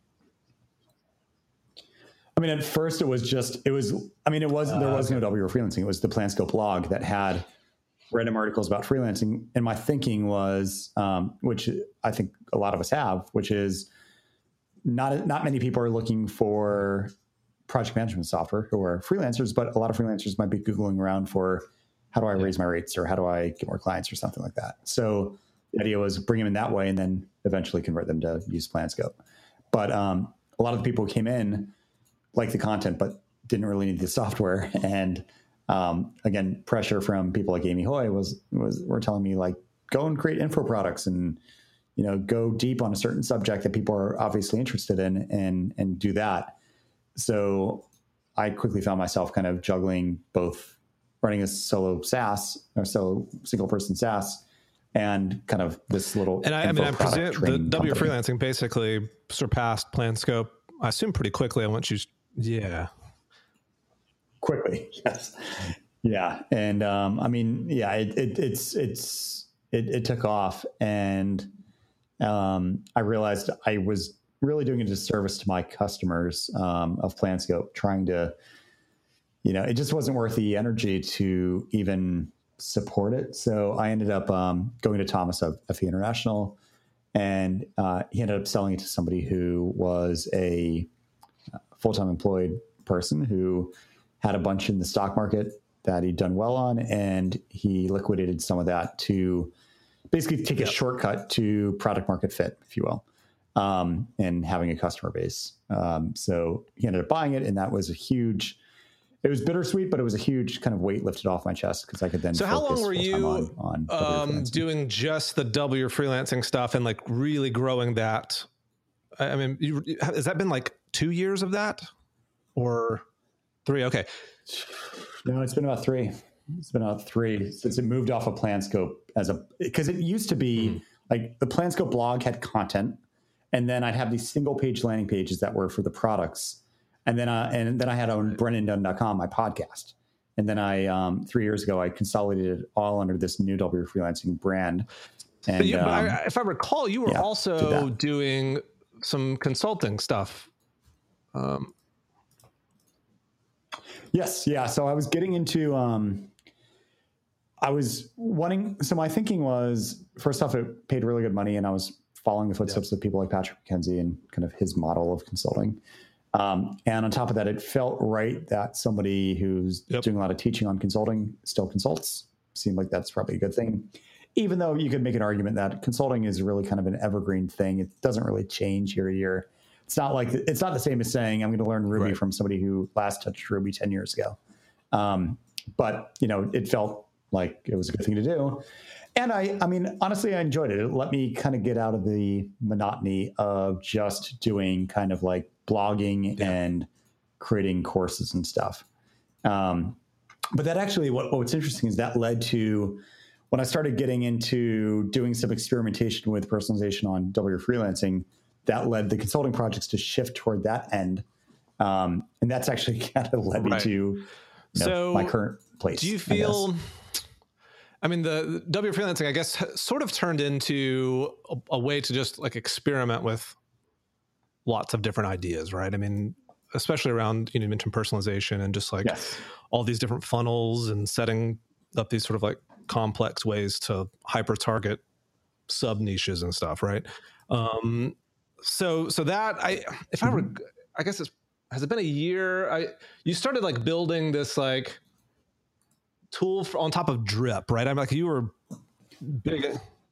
Speaker 2: I mean, at first it was just, it was, I mean, it was, there was
Speaker 1: uh,
Speaker 2: no W freelancing. It was the PlanScope blog that had random articles about freelancing. And my thinking was, um, which I think a lot of us have, which is not, not many people are looking for project management software who are freelancers, but a lot of freelancers might be Googling around for how do I raise my rates or how do I get more clients or something like that. So the idea was bring them in that way and then eventually convert them to use PlanScope. But um, a lot of the people who came in liked the content, but didn't really need the software. And um, again, pressure from people like Amy Hoy was, was, were telling me like, go and create info products and, you know, go deep on a certain subject that people are obviously interested in and, and do that. So I quickly found myself kind of juggling both running a solo SaaS or solo single person SaaS and kind of this little.
Speaker 1: And I, I mean, I presume the W freelancing basically surpassed PlanScope, I assume pretty quickly. I want you, yeah.
Speaker 2: Quickly. Yes. Yeah. And, um, I mean, yeah, it, it it's, it's, it, it took off and, um, I realized I was really doing a disservice to my customers, um, of PlanScope, trying to, you know, it just wasn't worth the energy to even support it. So I ended up um, going to Thomas of F E International, and uh, he ended up selling it to somebody who was a full-time employed person who had a bunch in the stock market that he'd done well on, and he liquidated some of that to basically take yep. a shortcut to product market fit, if you will, um, and having a customer base. Um, so he ended up buying it, and that was a huge... It was bittersweet, but it was a huge kind of weight lifted off my chest because I could then.
Speaker 1: So how long were you
Speaker 2: on, on
Speaker 1: um, doing just the W freelancing stuff and like really growing that? I mean, you, has that been like two years of that or three? Okay.
Speaker 2: No, it's been about three. It's been about three since it moved off of PlanScope as a, because it used to be mm-hmm. like the PlanScope blog had content, and then I'd have these single page landing pages that were for the products. And then, uh, and then I had on Brennan Dunn dot com, my podcast. And then I, um, three years ago, I consolidated it all under this new W freelancing brand. And
Speaker 1: but you, um, but I, if I recall, you were
Speaker 2: yeah,
Speaker 1: also doing some consulting stuff. Um,
Speaker 2: yes. Yeah. So I was getting into, um, I was wanting, so my thinking was, first off, it paid really good money, and I was following the footsteps yeah. of people like Patrick McKenzie and kind of his model of consulting. Um, and on top of that, it felt right that somebody who's yep. doing a lot of teaching on consulting still consults. Seemed like that's probably a good thing, even though you could make an argument that consulting is really kind of an evergreen thing. It doesn't really change year to year. It's not like, it's not the same as saying, I'm going to learn Ruby right. from somebody who last touched Ruby ten years ago. Um, but you know, it felt like it was a good thing to do. And I, I mean, honestly, I enjoyed it. It let me kind of get out of the monotony of just doing kind of like blogging yeah. and creating courses and stuff. Um, but that actually, what, what's interesting is that led to when I started getting into doing some experimentation with personalization on W freelancing, that led the consulting projects to shift toward that end. Um, and that's actually kind of led me right. to you know,
Speaker 1: so
Speaker 2: my current place.
Speaker 1: Do you feel... I mean, the, the W freelancing, I guess, sort of turned into a, a way to just like experiment with lots of different ideas, right? I mean, especially around, you know, you mentioned personalization and just like yes. all these different funnels and setting up these sort of like complex ways to hyper target sub niches and stuff, right? Um, so, so that I, if I were, I guess it's, has it been a year? I, you started like building this like tool for, on top of Drip, right? I'm like, you were big.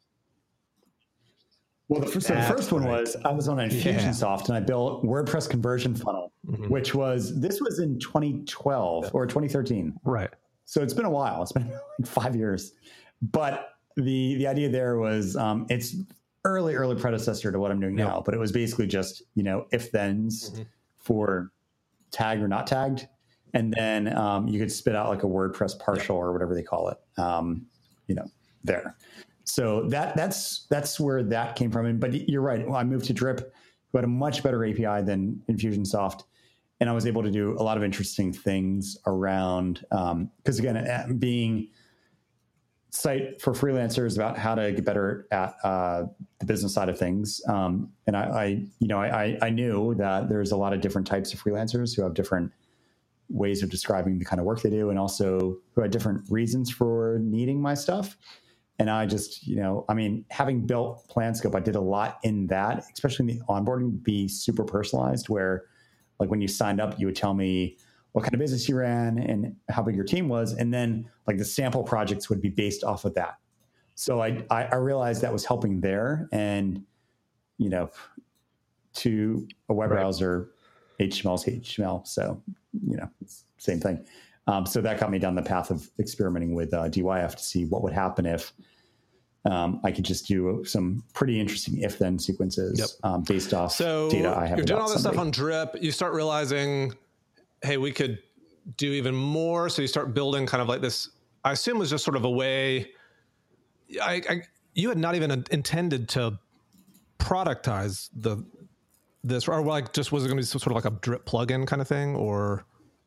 Speaker 2: Well, the first, so the first one was I was on Infusionsoft yeah. and I built WordPress conversion funnel, mm-hmm. which was, this was in twenty twelve yeah. or twenty thirteen.
Speaker 1: Right.
Speaker 2: So it's been a while. It's been like five years. But the the idea there was um, it's early, early predecessor to what I'm doing yep. now. But it was basically just, you know, if thens mm-hmm. for tagged or not tagged. And then um, you could spit out like a WordPress partial yeah. or whatever they call it, um, you know, there. So that that's that's where that came from. And, but you're right. Well, I moved to Drip, who had a much better A P I than Infusionsoft. And I was able to do a lot of interesting things around, because um, again, being site for freelancers about how to get better at uh, the business side of things. Um, and I, I, you know, I, I knew that there's a lot of different types of freelancers who have different ways of describing the kind of work they do, and also who had different reasons for needing my stuff. And I just, you know, I mean, having built PlanScope, I did a lot in that, especially in the onboarding, be super personalized, where like when you signed up, you would tell me what kind of business you ran and how big your team was. And then like the sample projects would be based off of that. So I, I, I realized that was helping there. And, you know, to a web right. browser, H T M L is H T M L. So, you know, it's the same thing. Um, so that got me down the path of experimenting with uh, D Y F to see what would happen if um, I could just do some pretty interesting if-then sequences yep. um, based off
Speaker 1: so
Speaker 2: data I have.
Speaker 1: You're doing all this
Speaker 2: somebody.
Speaker 1: stuff on Drip. You start realizing, hey, we could do even more. So you start building kind of like this, I assume was just sort of a way, I, I you had not even intended to productize the this, or like just was it going to be sort of like a Drip plugin kind of thing, or?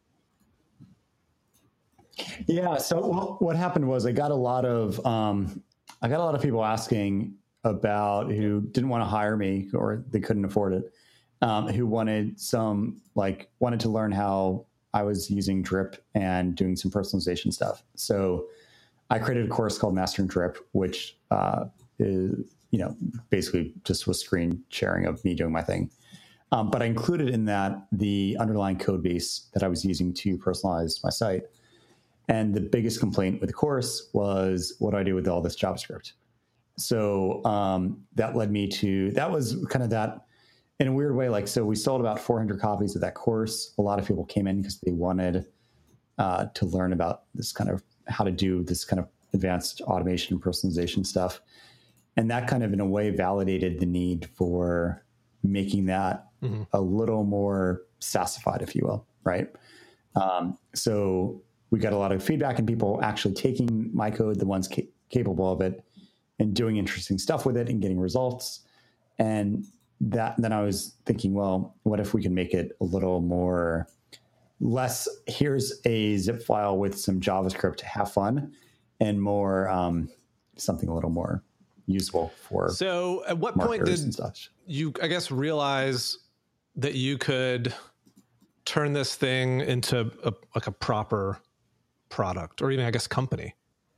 Speaker 2: Yeah. So what happened was I got a lot of, um, I got a lot of people asking about who didn't want to hire me or they couldn't afford it, um, who wanted some, like wanted to learn how I was using Drip and doing some personalization stuff. So I created a course called Mastering Drip, which, uh, is, you know, basically just was screen sharing of me doing my thing. Um, but I included in that the underlying code base that I was using to personalize my site. And the biggest complaint with the course was, what do I do with all this JavaScript? So um, that led me to, that was kind of that in a weird way. Like, so we sold about four hundred copies of that course. A lot of people came in because they wanted uh, to learn about this kind of how to do this kind of advanced automation and personalization stuff. And that kind of in a way validated the need for making that mm-hmm. a little more SaaSified, if you will, right? Um, so we got a lot of feedback and people actually taking my code, the ones ca- capable of it, and doing interesting stuff with it and getting results. And that then I was thinking, well, what if we can make it a little more less, here's a zip file with some JavaScript to have fun, and more um, something a little more usable for.
Speaker 1: So at what point did you, I guess, realize that you could turn this thing into a, like a proper product, or even, I guess, company?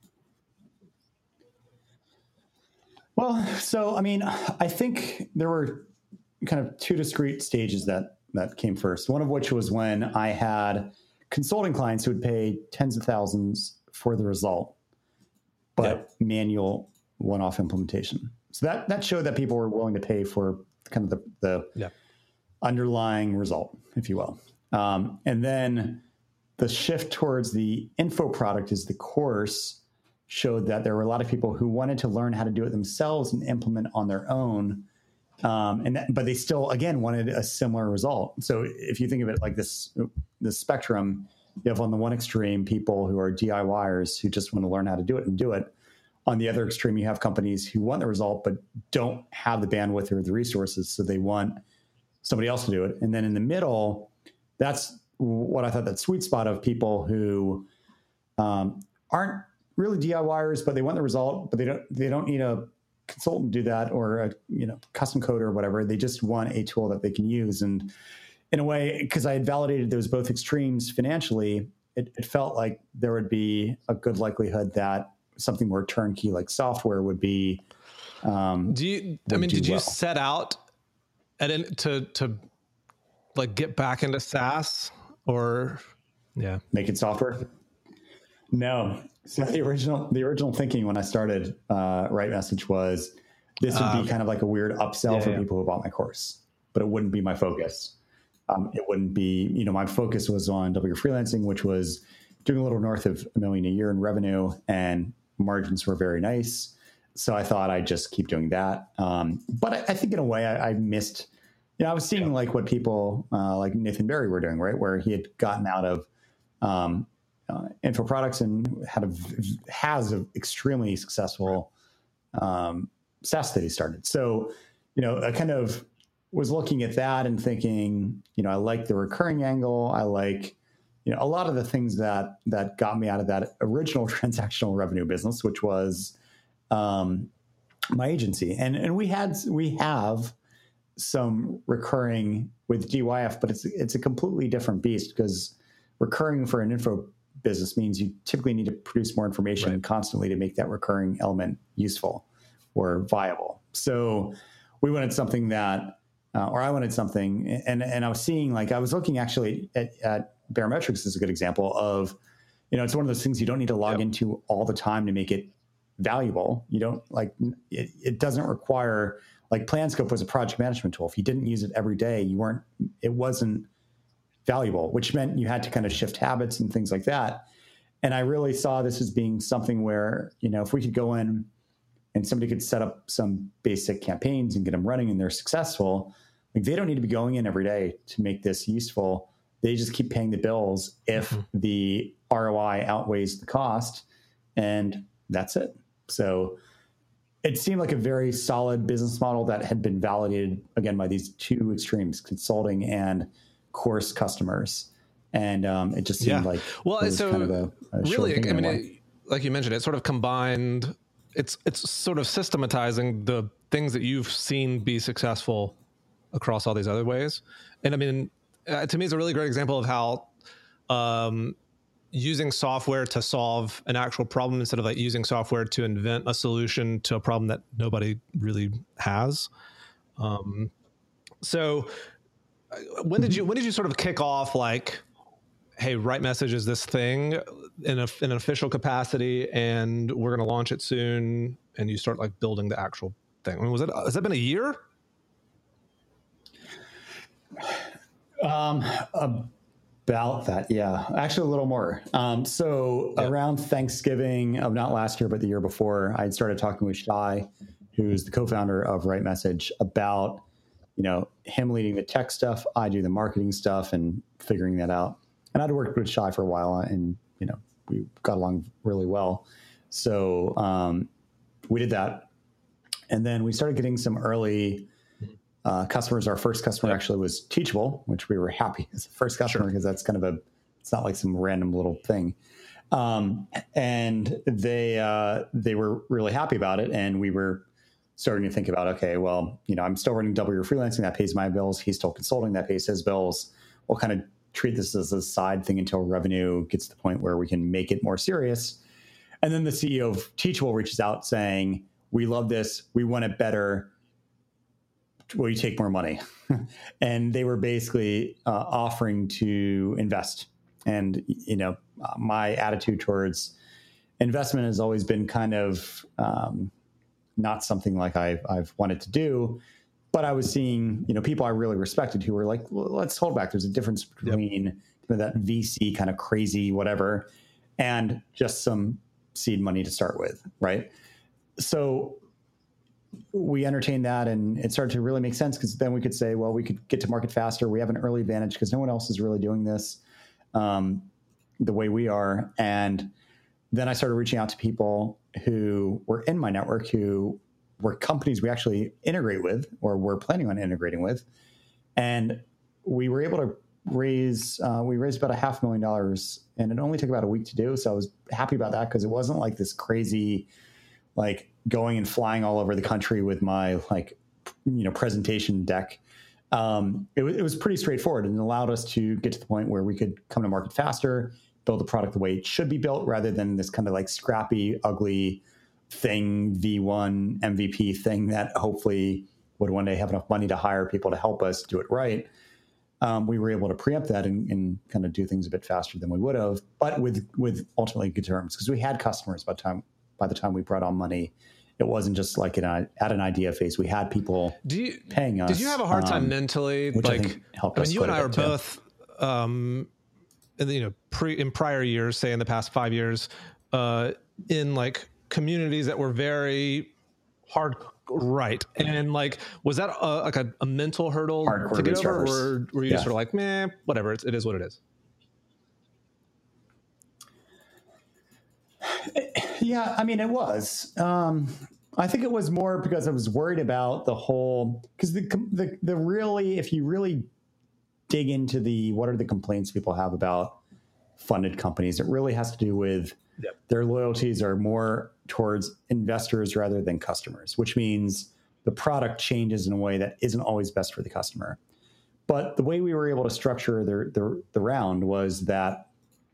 Speaker 2: Well, so, I mean, I think there were kind of two discrete stages that, that came first. One of which was when I had consulting clients who would pay tens of thousands for the result, but yep. manual one-off implementation. So that, that showed that people were willing to pay for kind of the, the yep. underlying result, if you will. Um, and then the shift towards the info product is the course showed that there were a lot of people who wanted to learn how to do it themselves and implement on their own. Um, and that, but they still, again, wanted a similar result. So if you think of it like this, this spectrum, you have on the one extreme, people who are DIYers who just want to learn how to do it and do it. On the other extreme, you have companies who want the result, but don't have the bandwidth or the resources. So they want somebody else to do it. And then in the middle, that's what I thought, that sweet spot of people who um, aren't really DIYers, but they want the result, but they don't, they don't need a consultant to do that, or a, you know, custom coder or whatever. They just want a tool that they can use. And in a way, because I had validated those both extremes financially, it, it felt like there would be a good likelihood that something more turnkey like software would be. Um,
Speaker 1: do you, I mean, did well. you set out at an, to, to like get back into SaaS, or yeah,
Speaker 2: making software? No. So the original, the original thinking when I started uh, Right Message was this would um, be kind of like a weird upsell yeah, for yeah. people who bought my course, but it wouldn't be my focus. Um, it wouldn't be, you know, my focus was on W Freelancing, which was doing a little north of a million a year in revenue, and margins were very nice. So I thought I'd just keep doing that. Um, but I, I think in a way I, I missed, you know, I was seeing yeah. like what people uh, like Nathan Barry were doing, right? Where he had gotten out of um, uh, info products and had a, has an extremely successful um, SaaS that he started. So, you know, I kind of was looking at that and thinking, you know, I like the recurring angle. I like you know, a lot of the things that that got me out of that original transactional revenue business, which was um, my agency, and and we had we have some recurring with D Y F, but it's it's a completely different beast, because recurring for an info business means you typically need to produce more information right. constantly to make that recurring element useful or viable. So we wanted something that, uh, or I wanted something, and and I was seeing, like, I was looking actually at, at Barometrics is a good example of, you know, it's one of those things you don't need to log yep. into all the time to make it valuable. You don't like, it, it doesn't require, like PlanScope was a project management tool. If you didn't use it every day, you weren't, it wasn't valuable, which meant you had to kind of shift habits and things like that. And I really saw this as being something where, you know, if we could go in and somebody could set up some basic campaigns and get them running and they're successful, like they don't need to be going in every day to make this useful. They just keep paying the bills if mm-hmm. the R O I outweighs the cost, and that's it. So it seemed like a very solid business model that had been validated, again, by these two extremes, consulting and course customers. And um, it just seemed
Speaker 1: yeah.
Speaker 2: like
Speaker 1: well,
Speaker 2: it was
Speaker 1: so
Speaker 2: kind of a, a
Speaker 1: really,
Speaker 2: short
Speaker 1: I mean, it, like you mentioned, it sort of combined, it's it's sort of systematizing the things that you've seen be successful across all these other ways. And I mean, uh, to me, it's a really great example of how um, using software to solve an actual problem instead of like using software to invent a solution to a problem that nobody really has. Um, so when did you when did you sort of kick off, like, hey, RightMessage is this thing in, a, in an official capacity, and we're going to launch it soon, and you start like building the actual thing? I mean, was it has that been a year?
Speaker 2: Um, about that, yeah, actually a little more. Um, so yeah. around Thanksgiving of not last year, but the year before, I started talking with Shai, who's the co-founder of RightMessage, about, you know, him leading the tech stuff, I do the marketing stuff, and figuring that out. And I'd worked with Shai for a while, and, you know, we got along really well. So um, we did that. And then we started getting some early uh, customers. Our first customer yep. actually was Teachable, which we were happy as the first customer, because sure. that's kind of a, it's not like some random little thing. Um, and they, uh, they were really happy about it. And we were starting to think about, okay, well, you know, I'm still running double year freelancing, that pays my bills. He's still consulting, that pays his bills. We'll kind of treat this as a side thing until revenue gets to the point where we can make it more serious. And then the C E O of Teachable reaches out saying, we love this, we want it better, will you take more money? And they were basically uh, offering to invest. And, you know, my attitude towards investment has always been kind of um, not something like I've, I've wanted to do. But I was seeing, you know, people I really respected who were like, well, let's hold back. There's a difference between yep. you know, that V C kind of crazy whatever and just some seed money to start with, right? So we entertained that, and it started to really make sense, because then we could say, well, we could get to market faster. We have an early advantage because no one else is really doing this um, the way we are. And then I started reaching out to people who were in my network, who were companies we actually integrate with, or we're planning on integrating with. And we were able to raise, uh, we raised about a half million dollars, and it only took about a week to do. So I was happy about that, because it wasn't like this crazy, like going and flying all over the country with my, like, you know, presentation deck. Um, it, w- it was pretty straightforward, and allowed us to get to the point where we could come to market faster, build the product the way it should be built, rather than this kind of like scrappy, ugly thing, V one M V P thing that hopefully would one day have enough money to hire people to help us do it right. Um, we were able to preempt that and, and kind of do things a bit faster than we would have, but with with ultimately good terms, because we had customers by the time by the time we brought on money. It wasn't just like an, at an idea phase. We had people
Speaker 1: do you,
Speaker 2: paying us.
Speaker 1: Did you have a hard time um, mentally?
Speaker 2: Which
Speaker 1: like,
Speaker 2: I think helped
Speaker 1: I
Speaker 2: us
Speaker 1: mean, you and I are
Speaker 2: too.
Speaker 1: both, um, in the, you know, pre in prior years, say in the past five years, uh, in like communities that were very hard, right? And like, was that a, like a, a mental hurdle
Speaker 2: Hardcore
Speaker 1: to get over, or were you
Speaker 2: yeah.
Speaker 1: sort of like, meh, whatever, it's, it is what it is?
Speaker 2: Yeah, I mean, it was. Um, I think it was more because I was worried about the whole, because the, the the really, if you really dig into the what are the complaints people have about funded companies. It really has to do with yep. their loyalties are more towards investors rather than customers, which means the product changes in a way that isn't always best for the customer. But the way we were able to structure the, the, the round was that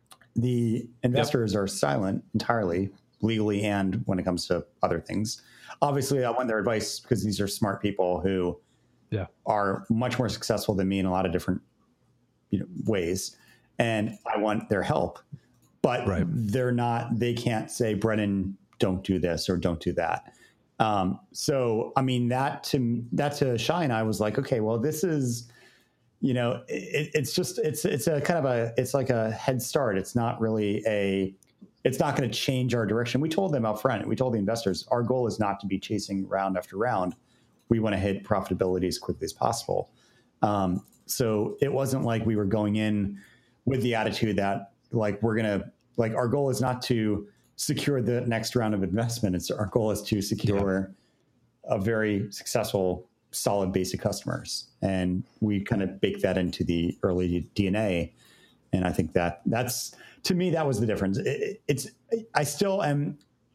Speaker 2: the investors yep. are silent entirely, legally and when it comes to other things. Obviously, I want their advice because these are smart people who yeah. are much more successful than me in a lot of different you know, ways. And I want their help. But right. they're not, they can't say, Brennan, don't do this or don't do that. Um, so, I mean, that to, that to Shai and I was like, okay, well, this is, you know, it, it's just, it's, it's a kind of a, it's like a head start. It's not really a, it's not going to change our direction. We told them up front, we told the investors, our goal is not to be chasing round after round. We want to hit profitability as quickly as possible. Um, so it wasn't like we were going in with the attitude that like, we're going to, like, our goal is not to secure the next round of investment. It's our goal is to secure yeah. a very successful, solid base of customers. And we kind of bake that into the early D N A. And I think that that's, to me, that was the difference. It, it's, I still am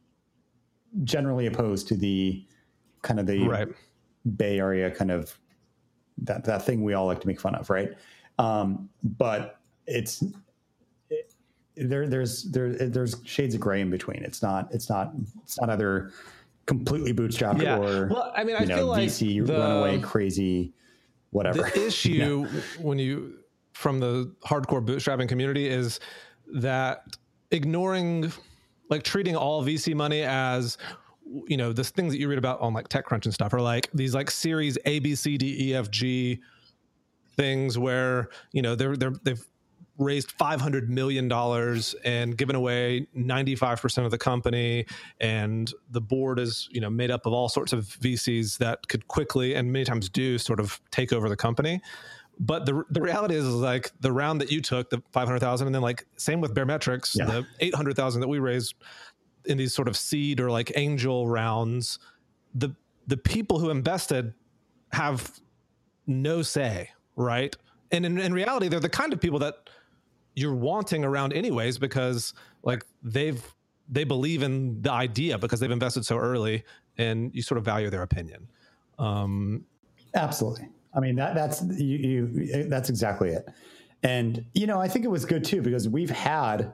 Speaker 2: generally opposed to the kind of the right. Bay Area kind of that, that thing we all like to make fun of. Right. Um, but it's, it, there, there's, there, there's shades of gray in between. It's not, it's not, it's not either completely bootstrapped yeah. or, well, I mean, I you know, feel like V C the, runaway crazy, whatever.
Speaker 1: The issue yeah. when you, from the hardcore bootstrapping community is that ignoring, like treating all V C money as, you know, the things that you read about on like TechCrunch and stuff are like these like series A, B, C, D, E, F, G things where, you know, they're, they're, they've raised five hundred million dollars and given away ninety-five percent of the company. And the board is, you know, made up of all sorts of V Cs that could quickly, and many times do, sort of take over the company. But the the reality is, is like the round that you took, the five hundred thousand, and then like same with Baremetrics, yeah. the eight hundred thousand that we raised in these sort of seed or like angel rounds, the the people who invested have no say, right? And in, in reality, they're the kind of people that you're wanting around anyways, because like they've they believe in the idea because they've invested so early, and you sort of value their opinion. Um,
Speaker 2: Absolutely. I mean, that, that's you, you, that's exactly it. And, you know, I think it was good too, because we've had,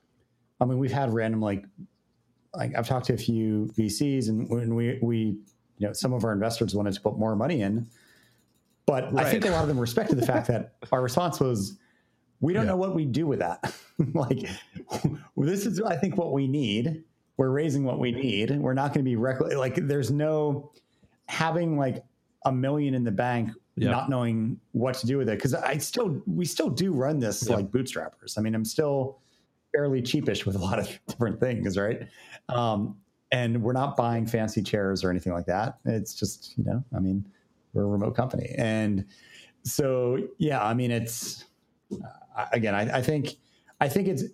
Speaker 2: I mean, we've had random, like, like I've talked to a few V Cs, and when we, we, you know, some of our investors wanted to put more money in, but right. I think a lot of them respected the fact that our response was, we don't yeah. know what we do with that. Like, this is, I think, what we need. We're raising what we need. We're not going to be reckless. Like, there's no having like a million in the bank, yeah. not knowing what to do with it. Cause I still, we still do run this yeah. like bootstrappers. I mean, I'm still fairly cheapish with a lot of different things. Right. Um, and we're not buying fancy chairs or anything like that. It's just, you know, I mean, we're a remote company. And so, yeah, I mean, it's, uh, again, I, I think, I think it's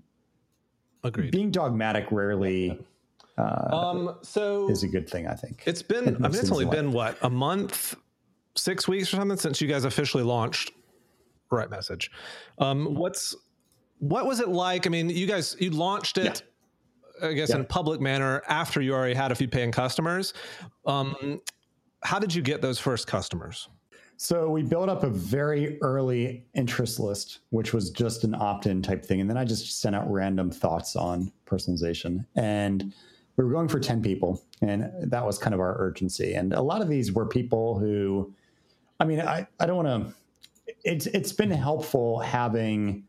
Speaker 1: agreed.
Speaker 2: Being dogmatic rarely, uh,
Speaker 1: um, so
Speaker 2: is a good thing. I think
Speaker 1: it's been, it I mean, it's only been what, a month, six weeks or something since you guys officially launched Right Message. Um, what's, what was it like? I mean, you guys, you launched it, yeah. I guess, yeah. in a public manner after you already had a few paying customers. Um, how did you get those first customers?
Speaker 2: So we built up a very early interest list, which was just an opt-in type thing. And then I just sent out random thoughts on personalization. And we were going for ten people. And that was kind of our urgency. And a lot of these were people who, I mean, I, I don't want to, it's it's been helpful having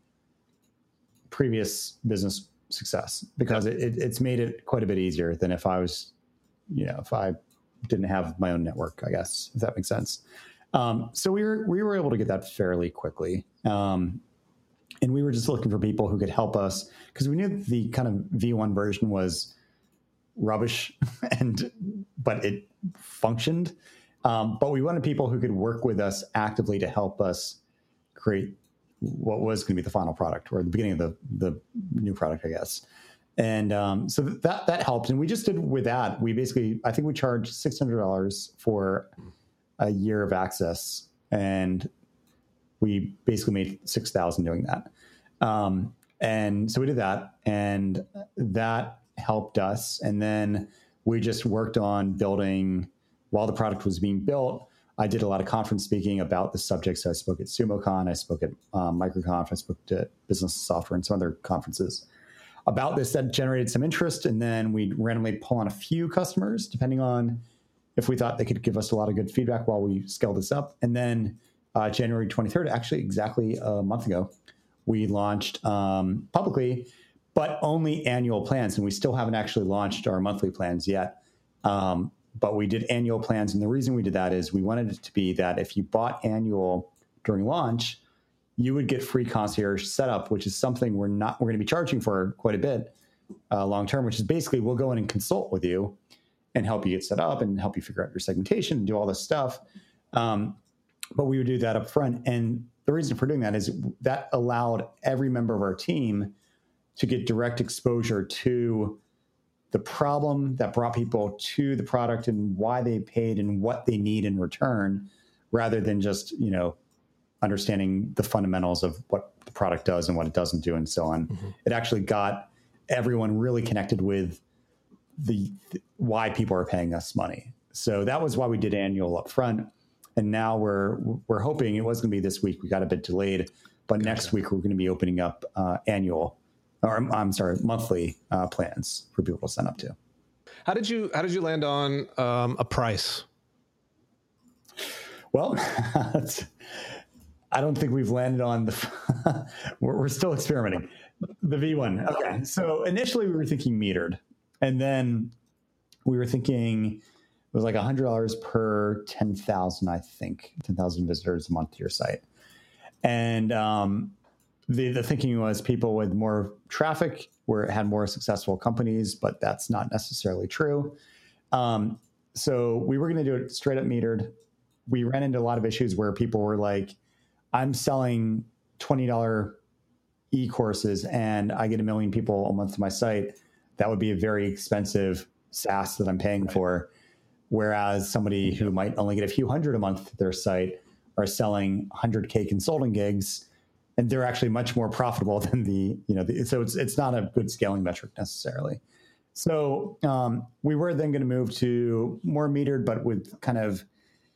Speaker 2: previous business success, because it, it, it's made it quite a bit easier than if I was, you know, if I didn't have my own network, I guess, if that makes sense. Um, so we were we were able to get that fairly quickly, um, and we were just looking for people who could help us, because we knew the kind of V one version was rubbish, and but it functioned. Um, but we wanted people who could work with us actively to help us create what was going to be the final product, or the beginning of the the new product, I guess. And um, so that that helped, and we just did with that. We basically, I think we charged six hundred dollars for a year of access, and we basically made six thousand doing that. Um, And so we did that, and that helped us. And then we just worked on building, while the product was being built, I did a lot of conference speaking about the subject. So I spoke at SumoCon, I spoke at um, MicroConf, I spoke at Business Software and some other conferences about this. That generated some interest. And then we'd randomly pull on a few customers, depending on if we thought they could give us a lot of good feedback while we scaled this up. And then uh, January twenty-third, actually exactly a month ago, we launched um, publicly, but only annual plans. And we still haven't actually launched our monthly plans yet. Um, but we did annual plans. And the reason we did that is we wanted it to be that if you bought annual during launch, you would get free concierge setup, which is something we're not, we're going to be charging for quite a bit uh, long-term, which is basically we'll go in and consult with you and help you get set up and help you figure out your segmentation and do all this stuff. Um, but we would do that up front. And the reason for doing that is that allowed every member of our team to get direct exposure to the problem that brought people to the product and why they paid and what they need in return, rather than just, you know, understanding the fundamentals of what the product does and what it doesn't do and so on. Mm-hmm. It actually got everyone really connected with the, the why people are paying us money. So that was why we did annual up front. And now we're we're hoping, it was going to be this week. We got a bit delayed, but gotcha. Next week we're going to be opening up uh, annual, or I'm sorry, monthly uh, plans for people to sign up to.
Speaker 1: How did you How did you land on um, a price?
Speaker 2: Well, I don't think we've landed on the. we're, we're still experimenting. The V one. Okay, so initially we were thinking metered, and then we were thinking it was like one hundred dollars per ten thousand, I think, ten thousand visitors a month to your site. And um, the, the thinking was people with more traffic were had more successful companies, but that's not necessarily true. Um, so we were going to do it straight up metered. We ran into a lot of issues where people were like, I'm selling twenty dollars e-courses and I get a million people a month to my site. That would be a very expensive SaaS that I'm paying right. for. Whereas somebody who might only get a few hundred a month to their site are selling one hundred K consulting gigs, and they're actually much more profitable than the, you know, the, so it's it's not a good scaling metric necessarily. So um, we were then going to move to more metered, but with kind of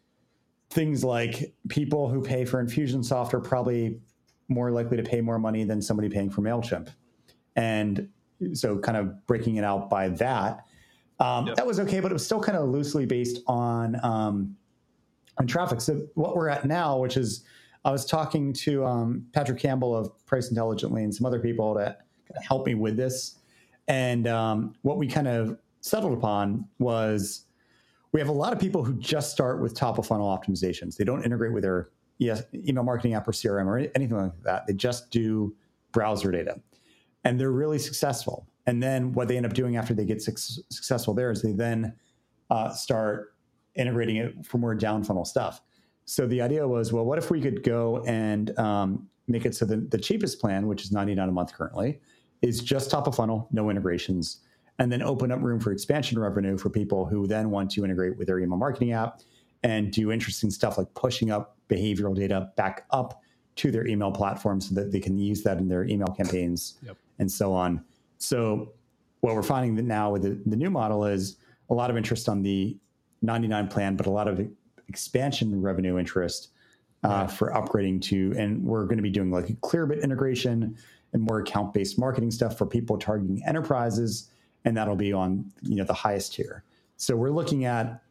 Speaker 2: things like people who pay for Infusionsoft are probably more likely to pay more money than somebody paying for MailChimp. And so kind of breaking it out by that. Um, yep. That was okay, but it was still kind of loosely based on um, on traffic. So what we're at now, which is, I was talking to um, Patrick Campbell of Price Intelligently and some other people to kind of help me with this. And um, what we kind of settled upon was we have a lot of people who just start with top of funnel optimizations. They don't integrate with their email marketing app or C R M or anything like that. They just do browser data, and they're really successful. And then what they end up doing after they get su- successful there is they then uh, start integrating it for more down funnel stuff. So the idea was, well, what if we could go and um, make it so that the cheapest plan, which is ninety-nine dollars a month currently, is just top of funnel, no integrations, and then open up room for expansion revenue for people who then want to integrate with their email marketing app and do interesting stuff like pushing up behavioral data back up to their email platform so that they can use that in their email campaigns yep. and so on. So what we're finding that now with the, the new model is a lot of interest on the ninety-nine plan, but a lot of expansion revenue interest uh, right. for upgrading to, and we're going to be doing like a Clearbit integration and more account-based marketing stuff for people targeting enterprises. And that'll be on, you know, the highest tier. So we're looking at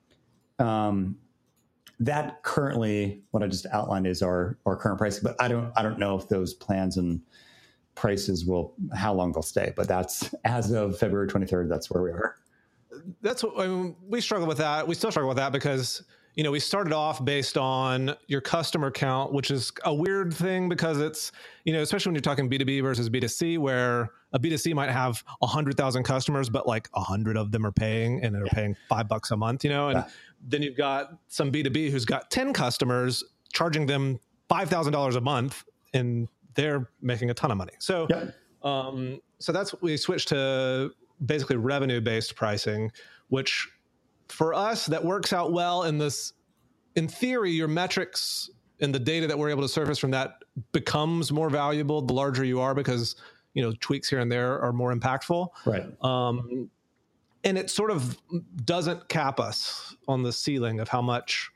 Speaker 2: um, that currently, what I just outlined is our, our current price, but I don't, I don't know if those plans and prices will, how long they'll stay, but that's as of February twenty-third, that's where we are.
Speaker 1: That's what I mean, we struggle with that. We still struggle with that because, you know, we started off based on your customer count, which is a weird thing because it's, you know, especially when you're talking B two B versus B two C, where a B two C might have one hundred thousand customers, but like one hundred of them are paying and they're yeah. paying five bucks a month, you know, and yeah. then you've got some B two B who's got ten customers charging them five thousand dollars a month and they're making a ton of money. So, yeah. um, so that's, we switched to basically revenue-based pricing, which for us, that works out well in this, in theory, your metrics and the data that we're able to surface from that becomes more valuable the larger you are, because, you you know, tweaks here and there are more impactful.
Speaker 2: Right.
Speaker 1: Um, and it sort of doesn't cap us on the ceiling of how much,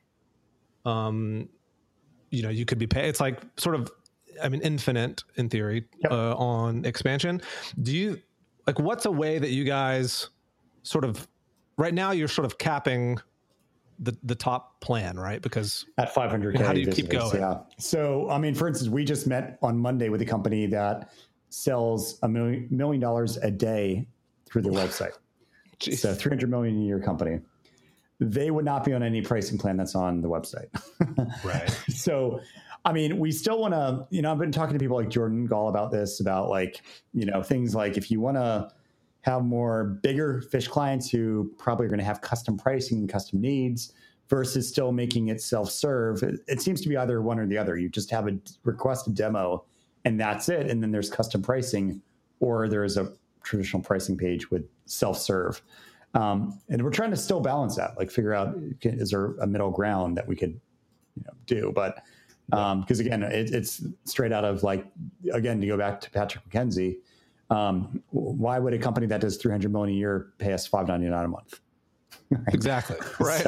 Speaker 1: um, you know, you could be paid. It's like sort of, I mean, infinite in theory, yep. uh, on expansion. Do you like, what's a way that you guys sort of, right now you're sort of capping the the top plan, right? Because
Speaker 2: at five hundred K,
Speaker 1: you know, how do you keep going?
Speaker 2: Yeah. So, I mean, for instance, we just met on Monday with a company that sells a million, million dollars a day through their website.
Speaker 1: Jeez.
Speaker 2: So three hundred million a year company. They would not be on any pricing plan that's on the website.
Speaker 1: Right.
Speaker 2: So, I mean, we still want to, you know, I've been talking to people like Jordan Gall about this, about like, you know, things like if you want to have more bigger fish clients who probably are going to have custom pricing and custom needs versus still making it self-serve. It, it seems to be either one or the other. You just have a request a demo and that's it. And then there's custom pricing, or there's a traditional pricing page with self-serve. Um, and we're trying to still balance that, like figure out, can, is there a middle ground that we could, you know, do? But um, cause again, it, it's straight out of like, again, to go back to Patrick McKenzie, Um, why would a company that does three hundred million a year pay us five ninety-nine a month? Right?
Speaker 1: Exactly. Right.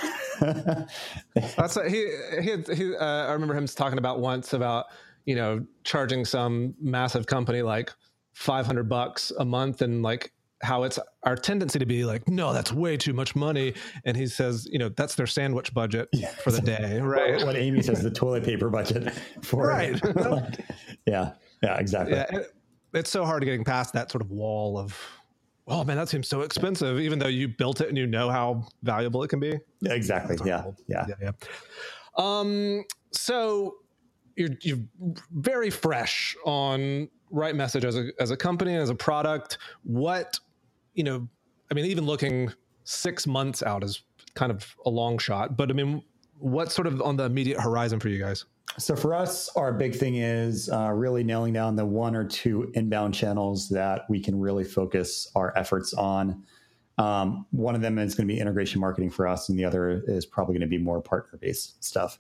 Speaker 1: So. That's a, he. He. Had, he uh, I remember him talking about once about, you know, charging some massive company like five hundred bucks a month, and like how it's our tendency to be like, no, that's way too much money. And he says, you know, that's their sandwich budget yeah. for the day. Right.
Speaker 2: What, what Amy says, the toilet paper budget for
Speaker 1: right.
Speaker 2: like, yeah. Yeah. Exactly.
Speaker 1: Yeah. It, it's so hard getting past that sort of wall of, oh man, that seems so expensive, even though you built it and you know how valuable it can be.
Speaker 2: Yeah, exactly. Yeah. yeah.
Speaker 1: Yeah. Yeah. Um, so you're, you're very fresh on RightMessage as a, as a company and as a product. What, you know, I mean, even looking six months out is kind of a long shot, but I mean, what's sort of on the immediate horizon for you guys?
Speaker 2: So for us, our big thing is uh, really nailing down the one or two inbound channels that we can really focus our efforts on. Um, one of them is going to be integration marketing for us, and the other is probably going to be more partner-based stuff.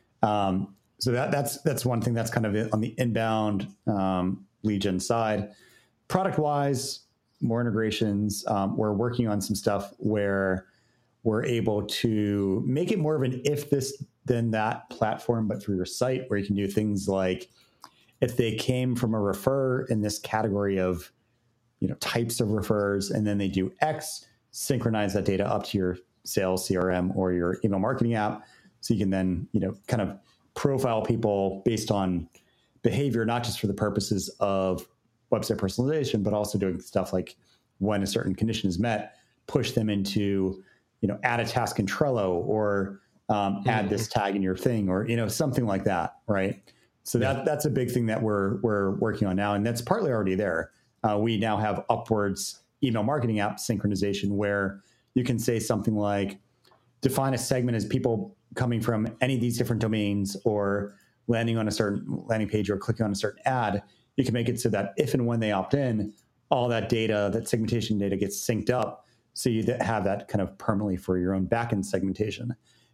Speaker 2: Um, so that, that's that's one thing that's kind of on the inbound um, lead gen side. Product-wise, more integrations. Um, we're working on some stuff where we're able to make it more of an if this then that platform, but through your site, where you can do things like if they came from a refer in this category of, you know, types of refers, and then they do X, synchronize that data up to your sales C R M or your email marketing app. So you can then, you know, kind of profile people based on behavior, not just for the purposes of website personalization, but also doing stuff like when a certain condition is met, push them into, you know, add a task in Trello, or um, mm-hmm. add this tag in your thing, or, you know, something like that. Right. So yeah. that that's a big thing that we're, we're working on now. And that's partly already there. Uh, we now have Upwords email marketing app synchronization, where you can say something like, define a segment as people coming from any of these different domains, or landing on a certain landing page, or clicking on a certain ad. You can make it so that if and when they opt in, all that data, that segmentation data, gets synced up, so you have that kind of permanently for your own backend segmentation.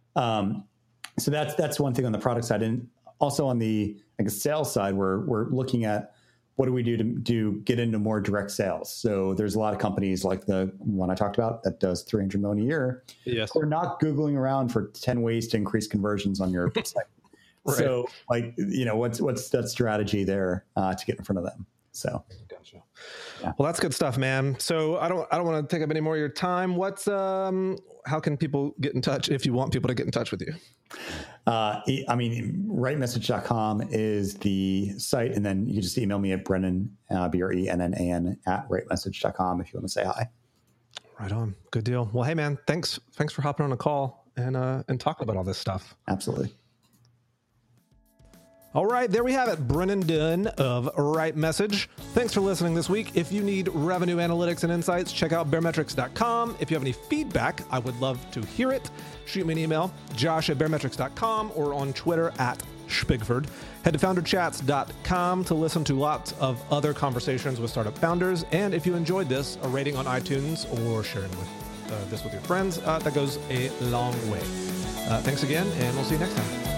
Speaker 2: Um, so that's that's one thing on the product side. And also on the like sales side, we're we're looking at what do we do to do get into more direct sales. So there's a lot of companies like the one I talked about that does three hundred million a year.
Speaker 1: Yes,
Speaker 2: we're not Googling around for ten ways to increase conversions on your site. Right. So, like, you know, what's what's that strategy there uh, to get in front of them? So,
Speaker 1: gotcha. Yeah. Well, that's good stuff, man. So I don't I don't want to take up any more of your time. What's um how can people get in touch if you want people to get in touch with you?
Speaker 2: Uh, I mean, right message dot com is the site, and then you can just email me at Brennan, uh, B R E N N A N, at right message dot com if you want to say hi.
Speaker 1: Right on. Good deal. Well, hey, man, thanks thanks for hopping on a call and uh, and talking about all this stuff.
Speaker 2: Absolutely.
Speaker 1: All right, there we have it. Brennan Dunn of RightMessage. Thanks for listening this week. If you need revenue analytics and insights, check out Baremetrics dot com. If you have any feedback, I would love to hear it. Shoot me an email, josh at Baremetrics dot com, or on Twitter at Spigford. Head to founder chats dot com to listen to lots of other conversations with startup founders. And if you enjoyed this, a rating on iTunes or sharing with, uh, this with your friends, uh, that goes a long way. Uh, thanks again, and we'll see you next time.